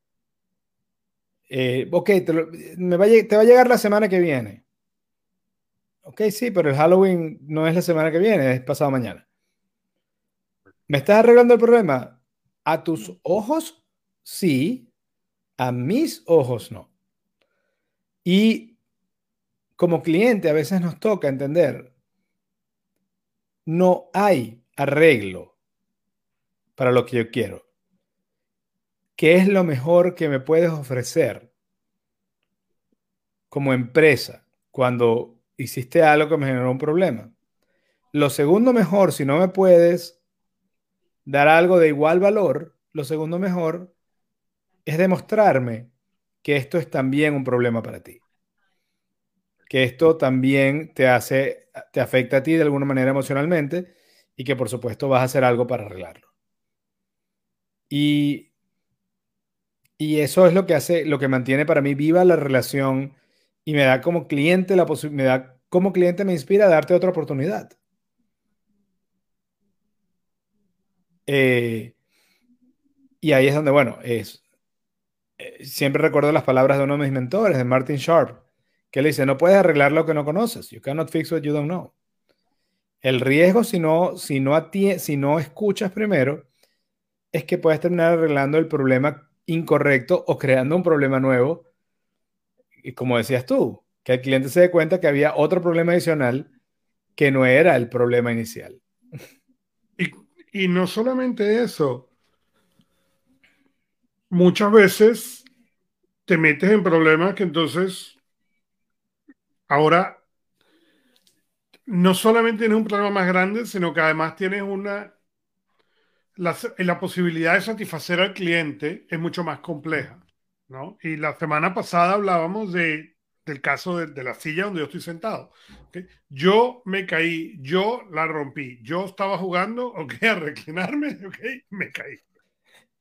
Ok, te va a llegar la semana que viene. Ok, sí, pero el Halloween no es la semana que viene, es pasado mañana. ¿Me estás arreglando el problema? A tus ojos, sí. A mis ojos, no. Y como cliente a veces nos toca entender, no hay arreglo para lo que yo quiero. ¿Qué es lo mejor que me puedes ofrecer como empresa cuando hiciste algo que me generó un problema? Lo segundo mejor, si no me puedes dar algo de igual valor, lo segundo mejor es demostrarme que esto es también un problema para ti, que esto también te afecta a ti de alguna manera emocionalmente y que por supuesto vas a hacer algo para arreglarlo. Y, y eso es lo que hace, lo que mantiene para mí viva la relación y me da como cliente como cliente me inspira a darte otra oportunidad. Eh, y ahí es donde, bueno, siempre recuerdo las palabras de uno de mis mentores, de Martin Sharp, que le dice, no puedes arreglar lo que no conoces. You cannot fix what you don't know. El riesgo, si no escuchas primero, es que puedes terminar arreglando el problema incorrecto o creando un problema nuevo. Y como decías tú, que el cliente se dé cuenta que había otro problema adicional que no era el problema inicial. Y no solamente eso, muchas veces te metes en problemas que entonces ahora no solamente tienes un problema más grande, sino que además tienes la posibilidad de satisfacer al cliente es mucho más compleja, ¿no? Y la semana pasada hablábamos del caso de la silla donde yo estoy sentado. ¿Ok? Yo me caí, yo la rompí, yo estaba jugando, ok, a reclinarme, ok, me caí.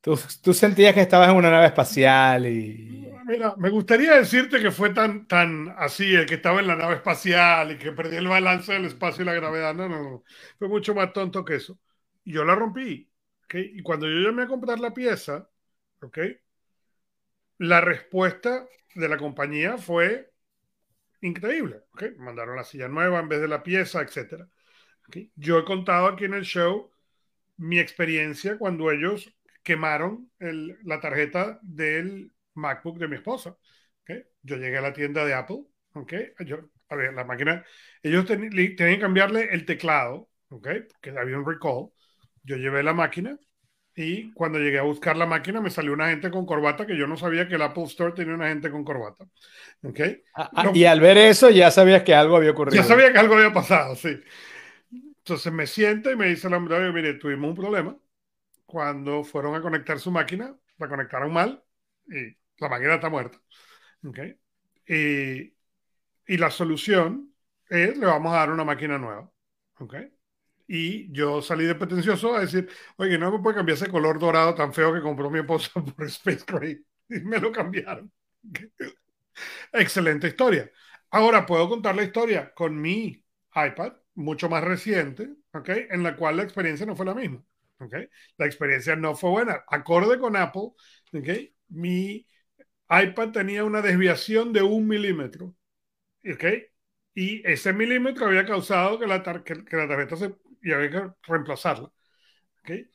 Tú sentías que estabas en una nave espacial y... Mira, me gustaría decirte que fue tan así, el que estaba en la nave espacial y que perdió el balance del espacio y la gravedad. No, no, no. Fue mucho más tonto que eso. Y yo la rompí. ¿Ok? Y cuando yo llamé a comprar la pieza, ¿ok? La respuesta de la compañía fue increíble. ¿Ok? Mandaron la silla nueva en vez de la pieza, etcétera. ¿Ok? Yo he contado aquí en el show mi experiencia cuando ellos quemaron la tarjeta del MacBook de mi esposa. ¿Okay? Yo llegué a la tienda de Apple, ¿okay? A ver, la máquina, ellos tenían que cambiarle el teclado, ¿okay? Porque había un recall. Yo llevé la máquina y cuando llegué a buscar la máquina me salió una gente con corbata que yo no sabía que el Apple Store tenía una gente con corbata. ¿Okay? Y al ver eso ya sabías que algo había Ya ocurrido. sabía que algo había pasado, sí. Entonces me sienta y me dice el hombre, mire, tuvimos un problema cuando fueron a conectar su máquina, la conectaron mal y la máquina está muerta. ¿Okay? Y, y la solución es, le vamos a dar una máquina nueva. ¿Okay? Y yo salí de pretencioso a decir, oye, no me puede cambiar ese color dorado tan feo que compró mi esposa por Space Gray. Y me lo cambiaron. ¿Okay? Excelente historia. Ahora puedo contar la historia con mi iPad, mucho más reciente, ¿okay? En la cual la experiencia no fue la misma. ¿Okay? La experiencia no fue buena. Acorde con Apple, ¿okay? Mi iPad tenía una desviación de 1 milímetro. ¿Okay? Y ese milímetro había causado que que la tarjeta se... y había que reemplazarla. ¿Okay?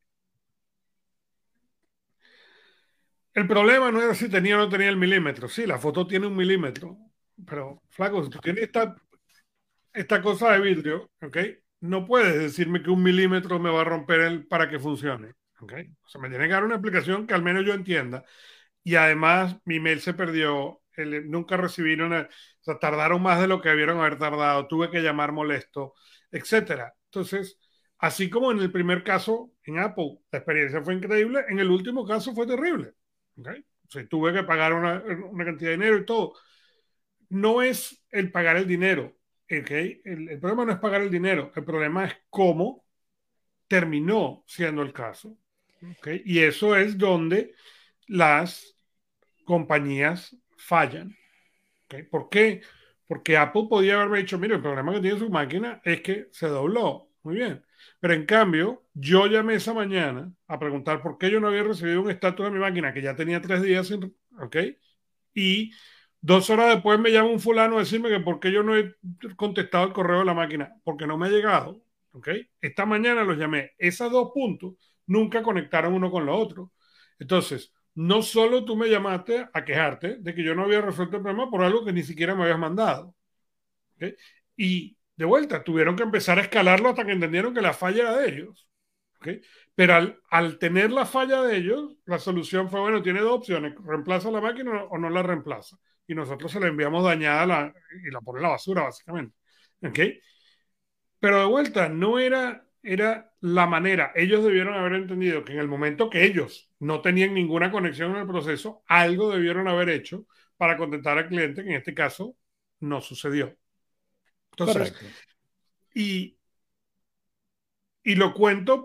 El problema no era si tenía o no tenía el milímetro. Sí, la foto tiene 1 milímetro. Pero, flaco, si tú tienes esta cosa de vidrio, ¿ok? No puedes decirme que 1 milímetro me va a romper para que funcione, ¿ok? O sea, me tiene que dar una explicación que al menos yo entienda. Y además, mi mail se perdió, nunca recibieron, o sea, tardaron más de lo que debieron haber tardado, tuve que llamar molesto, etcétera. Entonces, así como en el primer caso en Apple, la experiencia fue increíble, en el último caso fue terrible, ¿ok? O sea, tuve que pagar una cantidad de dinero y todo. No es el pagar el dinero, ¿okay? El problema no es pagar el dinero, el problema es cómo terminó siendo el caso. ¿Okay? Y eso es donde las compañías fallan. ¿Okay? ¿Por qué? Porque Apple podía haberme dicho, mire, el problema que tiene su máquina es que se dobló. Muy bien. Pero en cambio, yo llamé esa mañana a preguntar por qué yo no había recibido un estatus de mi máquina que ya tenía 3 días sin, ¿ok? Y 2 horas después me llama un fulano a decirme que por qué yo no he contestado el correo de la máquina, porque no me ha llegado. ¿Ok? Esta mañana los llamé. Esos 2 puntos nunca conectaron uno con lo otro. Entonces, no solo tú me llamaste a quejarte de que yo no había resuelto el problema por algo que ni siquiera me habías mandado. ¿Ok? Y de vuelta, tuvieron que empezar a escalarlo hasta que entendieron que la falla era de ellos. ¿Ok? Pero al tener la falla de ellos, la solución fue, bueno, tiene dos opciones, reemplaza la máquina o no la reemplaza. Y nosotros se la enviamos dañada y la pone en la basura, básicamente. ¿Ok? Pero de vuelta, no era la manera. Ellos debieron haber entendido que en el momento que ellos no tenían ninguna conexión en el proceso, algo debieron haber hecho para contentar al cliente, que en este caso no sucedió. Entonces, Correcto. y, y lo cuento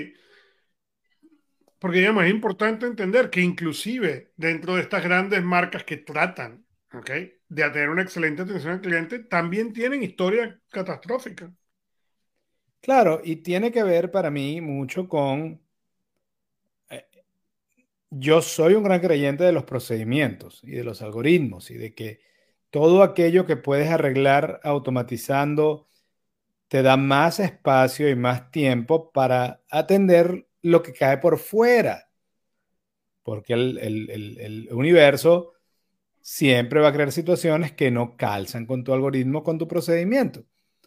porque digamos, es importante entender que inclusive dentro de estas grandes marcas que tratan, ¿okay?, de tener una excelente atención al cliente, también tienen historias catastróficas. Claro, y tiene que ver para mí mucho con... eh, yo soy un gran creyente de los procedimientos y de los algoritmos y de que todo aquello que puedes arreglar automatizando te da más espacio y más tiempo para atender lo que cae por fuera, porque el universo siempre va a crear situaciones que no calzan con tu algoritmo, con tu procedimiento.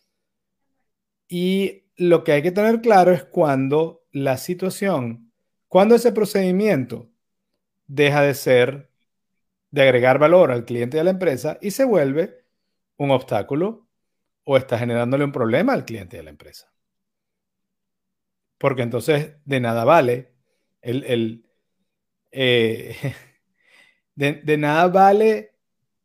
Y lo que hay que tener claro es cuando la situación, cuando ese procedimiento deja de ser, de agregar valor al cliente y a la empresa y se vuelve un obstáculo o está generándole un problema al cliente y a la empresa. Porque entonces de nada vale el, el, eh, de nada vale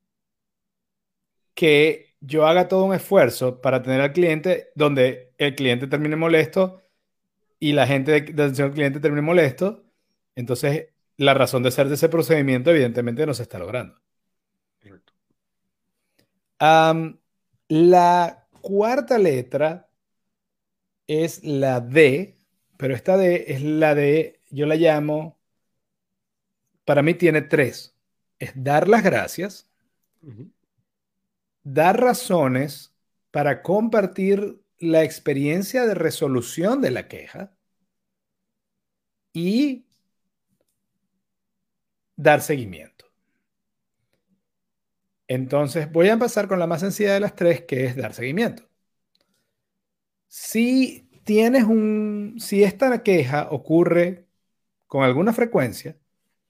que yo haga todo un esfuerzo para tener al cliente donde el cliente termine molesto y la gente de atención al cliente termine molesto, Entonces, la razón de ser de ese procedimiento evidentemente no se está logrando. Correcto. La cuarta letra es la D, pero esta D es la D, yo la llamo, para mí tiene tres. Es dar las gracias, Ujú. dar razones para compartir la experiencia de resolución de la queja y dar seguimiento. Entonces, voy a empezar con la más sencilla de las tres, que es dar seguimiento. Si esta queja ocurre con alguna frecuencia,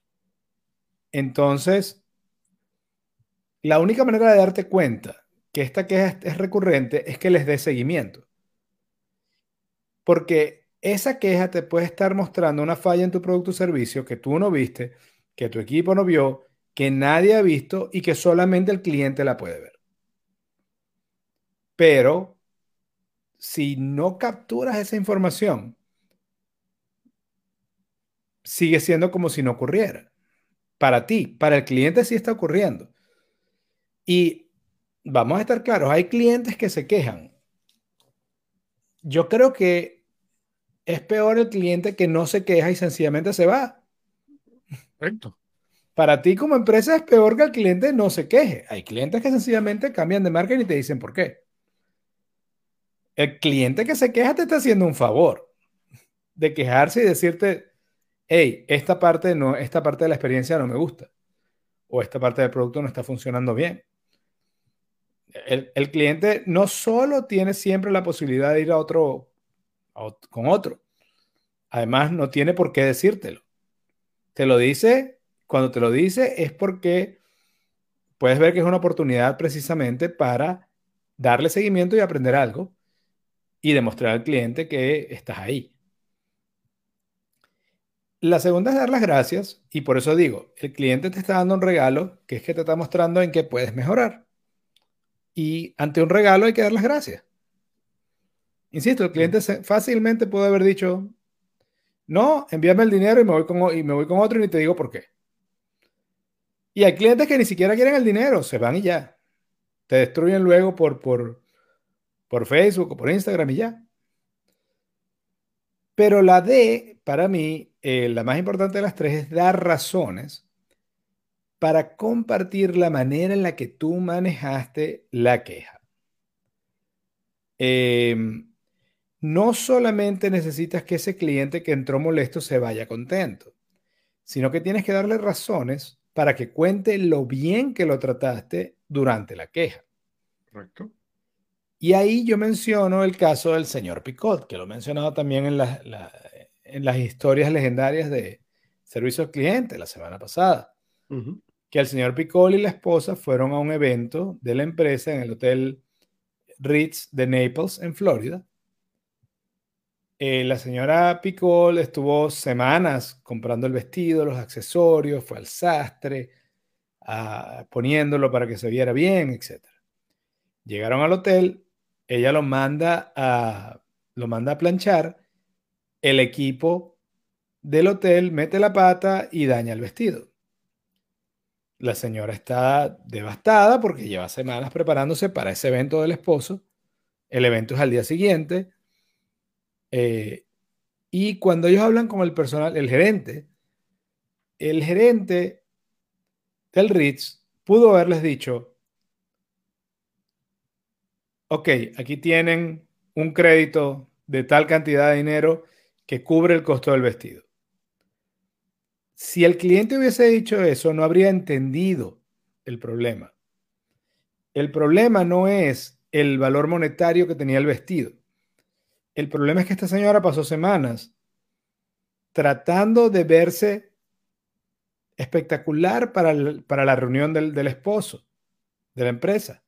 entonces la única manera de darte cuenta que esta queja es recurrente es que les des seguimiento. Porque esa queja te puede estar mostrando una falla en tu producto o servicio que tú no viste, que tu equipo no vio, que nadie ha visto y que solamente el cliente la puede ver. Pero si no capturas esa información, sigue siendo como si no ocurriera. Para ti, para el cliente sí está ocurriendo. Y vamos a estar claros, hay clientes que se quejan. Yo creo que es peor el cliente que no se queja y sencillamente se va. Correcto. Para ti como empresa es peor que el cliente no se queje. Hay clientes que sencillamente cambian de marca y te dicen por qué. El cliente que se queja te está haciendo un favor de quejarse y decirte, hey, esta parte de la experiencia no me gusta o esta parte del producto no está funcionando bien. El cliente no solo tiene siempre la posibilidad de ir con otro, además no tiene por qué decírtelo. Te lo dice, cuando te lo dice es porque puedes ver que es una oportunidad precisamente para darle seguimiento y aprender algo y demostrar al cliente que estás ahí. La segunda es dar las gracias y por eso digo, el cliente te está dando un regalo que es que te está mostrando en qué puedes mejorar. Y ante un regalo hay que dar las gracias. Insisto, el cliente fácilmente puede haber dicho, no, envíame el dinero y me voy con otro y ni te digo por qué. Y hay clientes que ni siquiera quieren el dinero, se van y ya. Te destruyen luego por Facebook o por Instagram y ya. Pero la D, para mí, la más importante de las tres es dar razones para compartir la manera en la que tú manejaste la queja. No solamente necesitas que ese cliente que entró molesto se vaya contento, sino que tienes que darle razones para que cuente lo bien que lo trataste durante la queja. Correcto. Y ahí yo menciono el caso del señor Picot, que lo he mencionado también en las historias legendarias de servicio al cliente la semana pasada, Ujú. que el señor Picot y la esposa fueron a un evento de la empresa en el Hotel Ritz de Naples, en Florida. La señora Picot estuvo semanas comprando el vestido, los accesorios, fue al sastre, poniéndolo para que se viera bien, etc. Llegaron al hotel, ella lo manda a planchar, el equipo del hotel mete la pata y daña el vestido. La señora está devastada porque lleva semanas preparándose para ese evento del esposo. El evento es al día siguiente. Y cuando ellos hablan con el personal, el gerente del Ritz pudo haberles dicho, ok, aquí tienen un crédito de tal cantidad de dinero que cubre el costo del vestido. Si el cliente hubiese dicho eso, no habría entendido el problema. El problema no es el valor monetario que tenía el vestido. El problema es que esta señora pasó semanas tratando de verse espectacular para la reunión del esposo, de la empresa.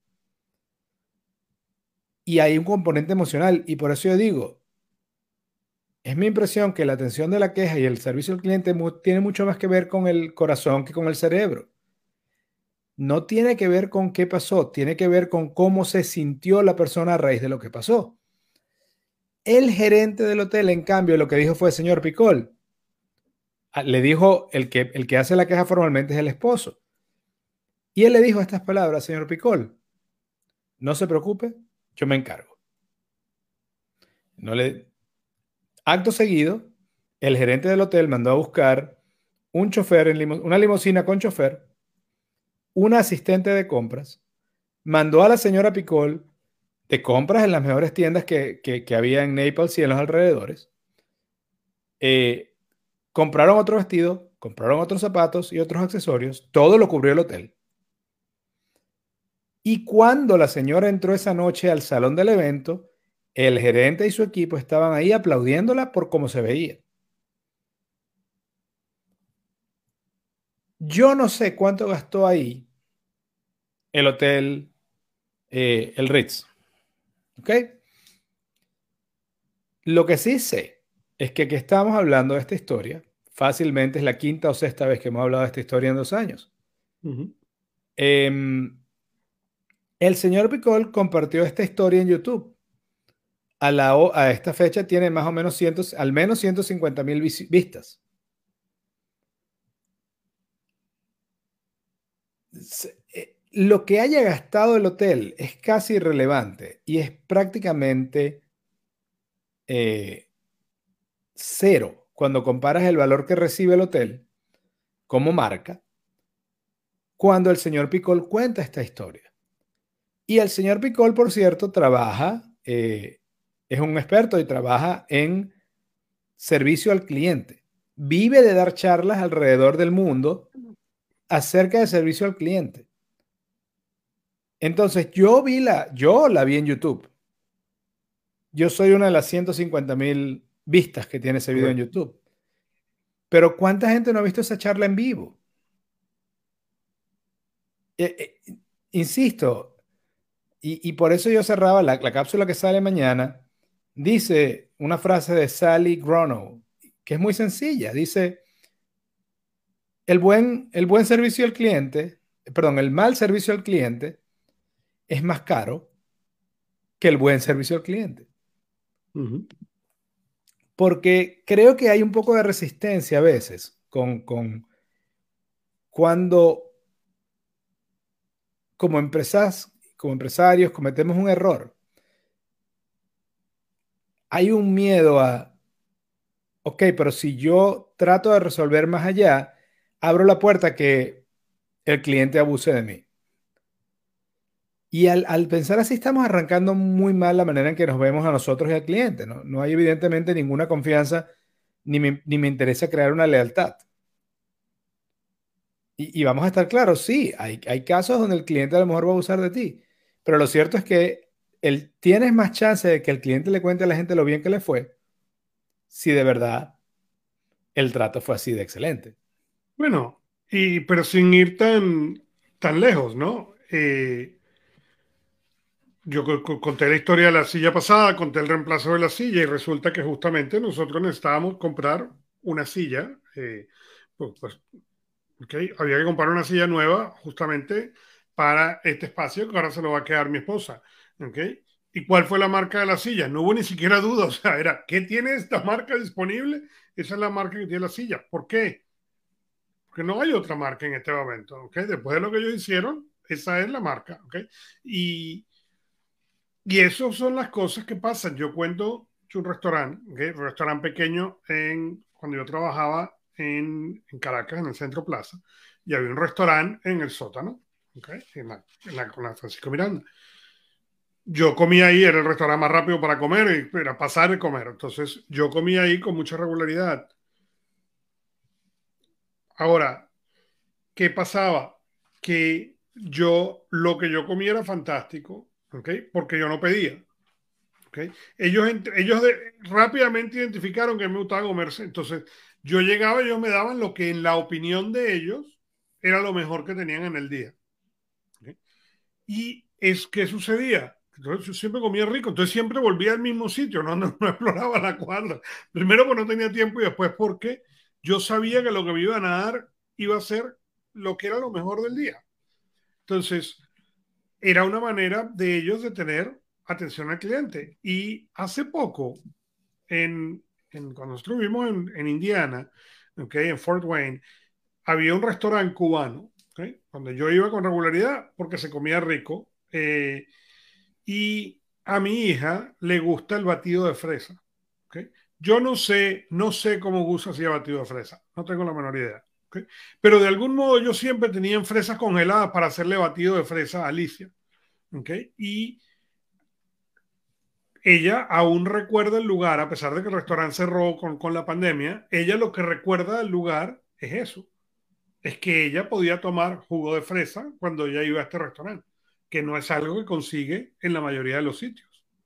Y hay un componente emocional. Y por eso yo digo, es mi impresión que la atención de la queja y el servicio al cliente tiene mucho más que ver con el corazón que con el cerebro. No tiene que ver con qué pasó, tiene que ver con cómo se sintió la persona a raíz de lo que pasó. El gerente del hotel, en cambio, lo que dijo fue, señor Picol, Le dijo, el que hace la queja formalmente es el esposo. Y él le dijo estas palabras: señor Picol, no se preocupe, yo me encargo. No le... Acto seguido, el gerente del hotel mandó a buscar un chofer, una limusina con chofer, una asistente de compras, mandó a la señora Picol de compras en las mejores tiendas que había en Naples y en los alrededores. Eh, Compraron otro vestido, compraron otros zapatos y otros accesorios. Todo lo cubrió el hotel. Y cuando la señora entró esa noche al salón del evento, el gerente y su equipo estaban ahí aplaudiéndola por cómo se veía. Yo no sé cuánto gastó ahí el hotel, el Ritz. ¿Ok? Lo que sí sé es que estamos hablando de esta historia. Fácilmente es la quinta o sexta vez que hemos hablado de esta historia en 2 años. Ujú. Em, el señor Picol compartió esta historia en YouTube. A esta fecha tiene más o menos al menos 150,000 vistas. Lo que haya gastado el hotel es casi irrelevante y es prácticamente eh, cero cuando comparas el valor que recibe el hotel como marca cuando el señor Picol cuenta esta historia. Y el señor Picol, por cierto, es un experto y trabaja en servicio al cliente. Vive de dar charlas alrededor del mundo acerca de servicio al cliente. Entonces, yo la vi en YouTube. Yo soy una de las 150,000 vistas que tiene ese video en Correcto. YouTube. Pero ¿cuánta gente no ha visto esa charla en vivo? Insisto, y por eso yo cerraba la cápsula que sale mañana. Dice una frase de Sally Grono, que es muy sencilla. Dice, el buen servicio al cliente, perdón, el mal servicio al cliente es más caro que el buen servicio al cliente. Ujú. Porque creo que hay un poco de resistencia a veces con cuando como empresarios cometemos un error. Hay un miedo a, ok, pero si yo trato de resolver más allá, abro la puerta a que el cliente abuse de mí. Y al pensar así, estamos arrancando muy mal la manera en que nos vemos a nosotros y al cliente, ¿no? No hay evidentemente ninguna confianza, ni me interesa crear una lealtad. Y vamos a estar claros, sí, hay casos donde el cliente a lo mejor va a abusar de ti, pero lo cierto es que tienes más chance de que el cliente le cuente a la gente lo bien que le fue si de verdad el trato fue así de excelente. Bueno, pero sin ir tan lejos, ¿no? Yo conté la historia de la silla pasada, conté el reemplazo de la silla y resulta que justamente nosotros necesitábamos comprar una silla. Pues, ok, había que comprar una silla nueva justamente para este espacio que ahora se lo va a quedar mi esposa. ¿Ok? ¿Y cuál fue la marca de la silla? No hubo ni siquiera duda. O sea, era, ¿qué tiene esta marca disponible? Esa es la marca que tiene la silla. ¿Por qué? Porque no hay otra marca en este momento. ¿Ok? Después de lo que ellos hicieron, esa es la marca. ¿Ok? Y y esas son las cosas que pasan. Yo cuento un restaurante, ¿okay? Un restaurante pequeño cuando yo trabajaba en Caracas, en el Centro Plaza, y había un restaurante en el sótano, ¿okay? Con la Francisco Miranda. Yo comía ahí, era el restaurante más rápido para comer, era pasar y comer. Entonces yo comía ahí con mucha regularidad. Ahora, ¿qué pasaba? Que lo que yo comía era fantástico, ¿ok? Porque yo no pedía. ¿Okay? Ellos rápidamente identificaron que me gustaba comerse. Entonces, yo llegaba y ellos me daban lo que en la opinión de ellos era lo mejor que tenían en el día. ¿Okay? Y es que sucedía. Entonces, yo siempre comía rico, entonces siempre volvía al mismo sitio, no exploraba la cuadra. Primero porque no tenía tiempo y después porque yo sabía que lo que me iban a dar iba a ser lo que era lo mejor del día. Entonces, era una manera de ellos de tener atención al cliente. Y hace poco, cuando estuvimos en Indiana, ¿ok? En Fort Wayne, había un restaurante cubano, ¿ok? Donde yo iba con regularidad porque se comía rico. Y a mi hija le gusta el batido de fresa, ¿ok? Yo no sé cómo Gus hacía batido de fresa, no tengo la menor idea, ¿ok? Pero de algún modo yo siempre tenía en fresas congeladas para hacerle batido de fresa a Alicia, ¿ok? Y ella aún recuerda el lugar, a pesar de que el restaurante cerró con la pandemia, ella lo que recuerda del lugar es eso, es que ella podía tomar jugo de fresa cuando ella iba a este restaurante, que no es algo que consigue en la mayoría de los sitios.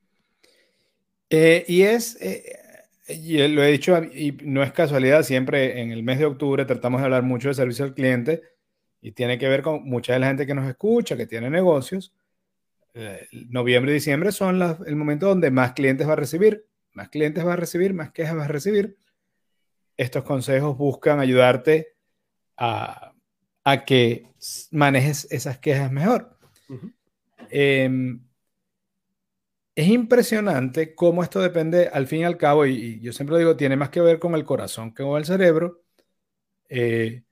Y lo he dicho, y no es casualidad, siempre en el mes de octubre tratamos de hablar mucho de servicio al cliente y tiene que ver con mucha de la gente que nos escucha, que tiene negocios. Noviembre y diciembre son el momento donde más clientes va a recibir, más clientes va a recibir, más quejas va a recibir. Estos consejos buscan ayudarte a, a que manejes esas quejas mejor. Uh -huh. Es impresionante cómo esto depende, al fin y al cabo, y yo siempre lo digo, tiene más que ver con el corazón que con el cerebro, eh,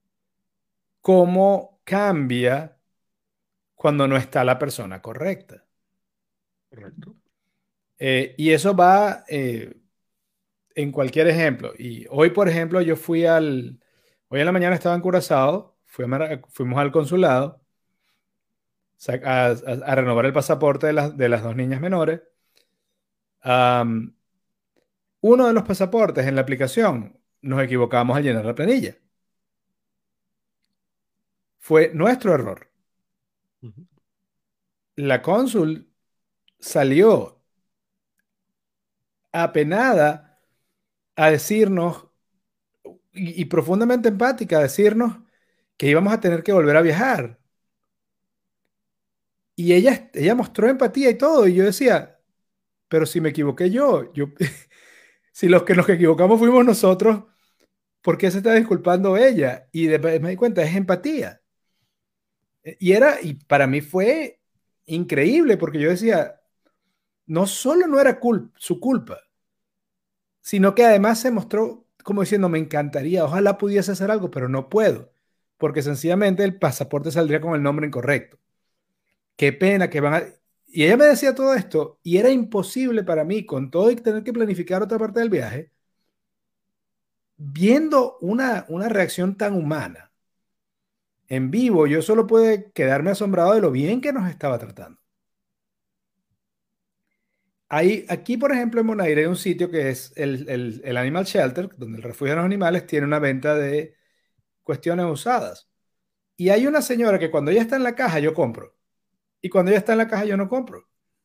cómo cambia cuando no está la persona correcta. Correcto. Y eso va en cualquier ejemplo. Y hoy, por ejemplo, hoy en la mañana estaba en Curazao, fuimos al consulado a renovar el pasaporte de las dos niñas menores. Um, Uno de los pasaportes en la aplicación nos equivocamos al llenar la planilla. Fue nuestro error. Uh -huh. La cónsul salió apenada a decirnos, y profundamente empática, a decirnos que íbamos a tener que volver a viajar. Y ella mostró empatía y todo, y yo decía, pero si me equivoqué yo, si los que nos equivocamos fuimos nosotros, ¿por qué se está disculpando ella? Y me di cuenta, es empatía. Y para mí fue increíble, porque yo decía, no solo no era su culpa, sino que además se mostró como diciendo, me encantaría, ojalá pudiese hacer algo, pero no puedo, porque sencillamente el pasaporte saldría con el nombre incorrecto. Qué pena que van a... Y ella me decía todo esto, y era imposible para mí, con todo y tener que planificar otra parte del viaje, viendo una reacción tan humana en vivo, yo solo pude quedarme asombrado de lo bien que nos estaba tratando. Aquí, por ejemplo, en Bonaire hay un sitio que es el Animal Shelter, donde el refugio de los animales tiene una venta de cuestiones usadas. Y hay una señora que cuando ella está en la caja yo compro. Y cuando ella está en la caja yo no compro.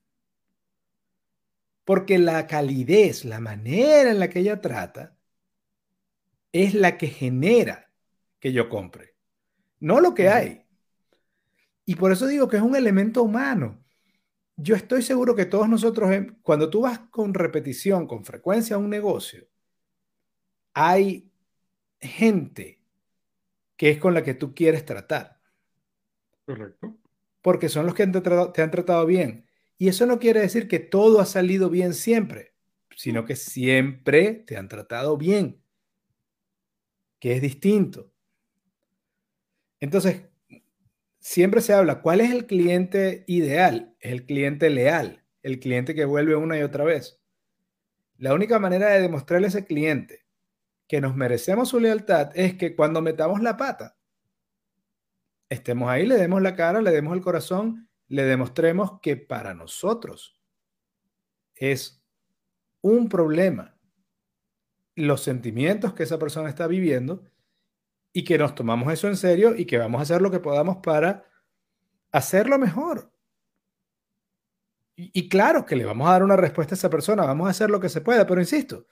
Porque la calidez, la manera en la que ella trata, es la que genera que yo compre. No lo que Uh -huh. hay. Y por eso digo que es un elemento humano. Yo estoy seguro que todos nosotros, cuando tú vas con repetición, con frecuencia a un negocio, hay gente que es con la que tú quieres tratar, Correcto. porque son los que te han tratado bien. Y eso no quiere decir que todo ha salido bien siempre, sino que siempre te han tratado bien, que es distinto. Entonces, siempre se habla, ¿cuál es el cliente ideal? Es el cliente leal, el cliente que vuelve una y otra vez. La única manera de demostrarle a ese cliente que nos merecemos su lealtad es que cuando metamos la pata, estemos ahí, le demos la cara, le demos el corazón, le demostremos que para nosotros es un problema los sentimientos que esa persona está viviendo y que nos tomamos eso en serio y que vamos a hacer lo que podamos para hacerlo mejor. Y claro que le vamos a dar una respuesta a esa persona, vamos a hacer lo que se pueda, pero insisto,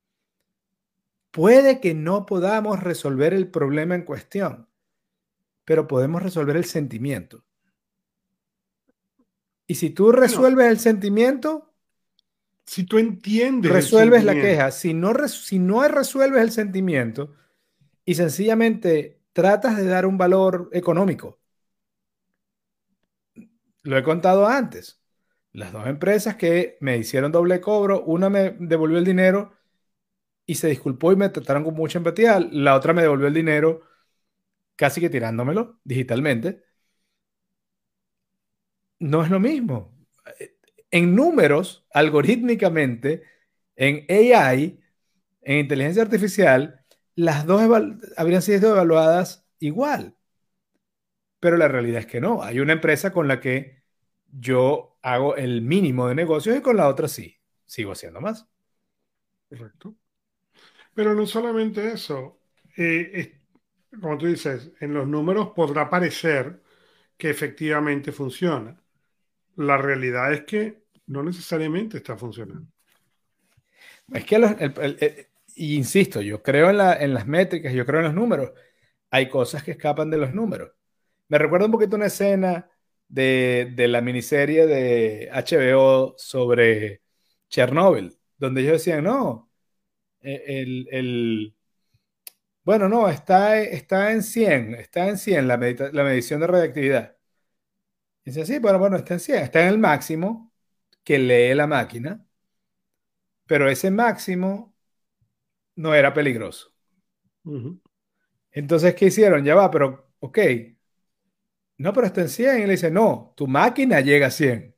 puede que no podamos resolver el problema en cuestión, pero podemos resolver el sentimiento. Y si tú Bueno, resuelves el sentimiento, si tú entiendes el resuelves la sentimiento, queja. Si no resuelves el sentimiento y sencillamente tratas de dar un valor económico, lo he contado antes. Las dos empresas que me hicieron doble cobro, una me devolvió el dinero y se disculpó y me trataron con mucha empatía. La otra me devolvió el dinero casi que tirándomelo digitalmente. No es lo mismo. En números, algorítmicamente, en AI, en inteligencia artificial, las dos habrían sido evaluadas igual. Pero la realidad es que no. Hay una empresa con la que yo hago el mínimo de negocios y con la otra sí. Sigo haciendo más. Correcto. Pero no solamente eso. Como tú dices, en los números podrá parecer que efectivamente funciona. La realidad es que no necesariamente está funcionando. Es que, y insisto, yo creo en las métricas, yo creo en los números. Hay cosas que escapan de los números. Me recuerda un poquito una escena de la miniserie de HBO sobre Chernobyl, donde ellos decían, no, bueno, no, está en 100, está en 100 la medición de radiactividad. Y dice, sí, bueno, está en 100, está en el máximo que lee la máquina, pero ese máximo no era peligroso. Ujú. Entonces, ¿qué hicieron? Ya va, pero, ok, no, pero está en 100. Y le dice, no, tu máquina llega a 100.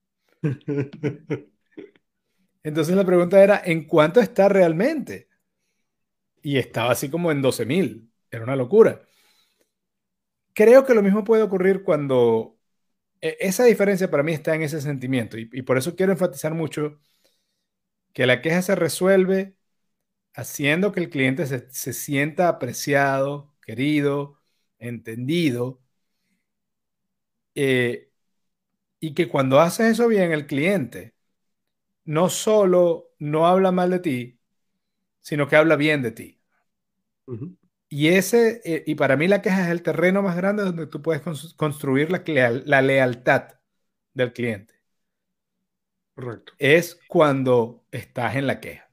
Entonces la pregunta era, ¿en cuánto está realmente? Y estaba así como en 12.000. Era una locura. Creo que lo mismo puede ocurrir cuando esa diferencia para mí está en ese sentimiento. Y por eso quiero enfatizar mucho que la queja se resuelve haciendo que el cliente se sienta apreciado, querido, entendido. eh, y que cuando haces eso bien, el cliente no solo no habla mal de ti, sino que habla bien de ti. Ujú. Y para mí la queja es el terreno más grande donde tú puedes construir la lealtad del cliente. Correcto. Es cuando estás en la queja.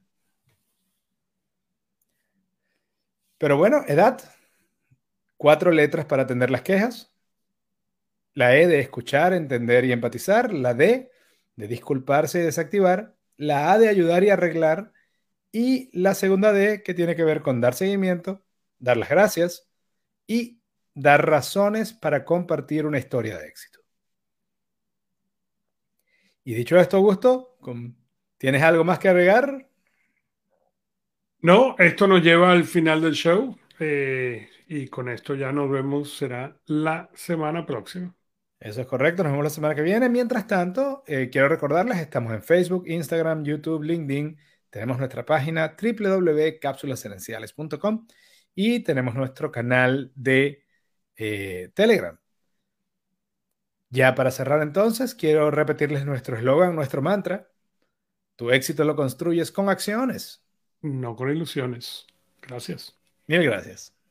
Pero bueno, edad, 4 letras para atender las quejas. La E de escuchar, entender y empatizar. La D de disculparse y desactivar. La A de ayudar y arreglar. Y la segunda D que tiene que ver con dar seguimiento, dar las gracias y dar razones para compartir una historia de éxito. Y dicho esto, Augusto, ¿tienes algo más que agregar? No, esto nos lleva al final del show y con esto ya nos vemos, será la semana próxima. Eso es correcto, nos vemos la semana que viene. Mientras tanto, quiero recordarles, estamos en Facebook, Instagram, YouTube, LinkedIn. Tenemos nuestra página www.cápsulasenenciales.com y tenemos nuestro canal de Telegram. Ya para cerrar entonces, quiero repetirles nuestro eslogan, nuestro mantra. Tu éxito lo construyes con acciones. No con ilusiones. Gracias. Mil gracias.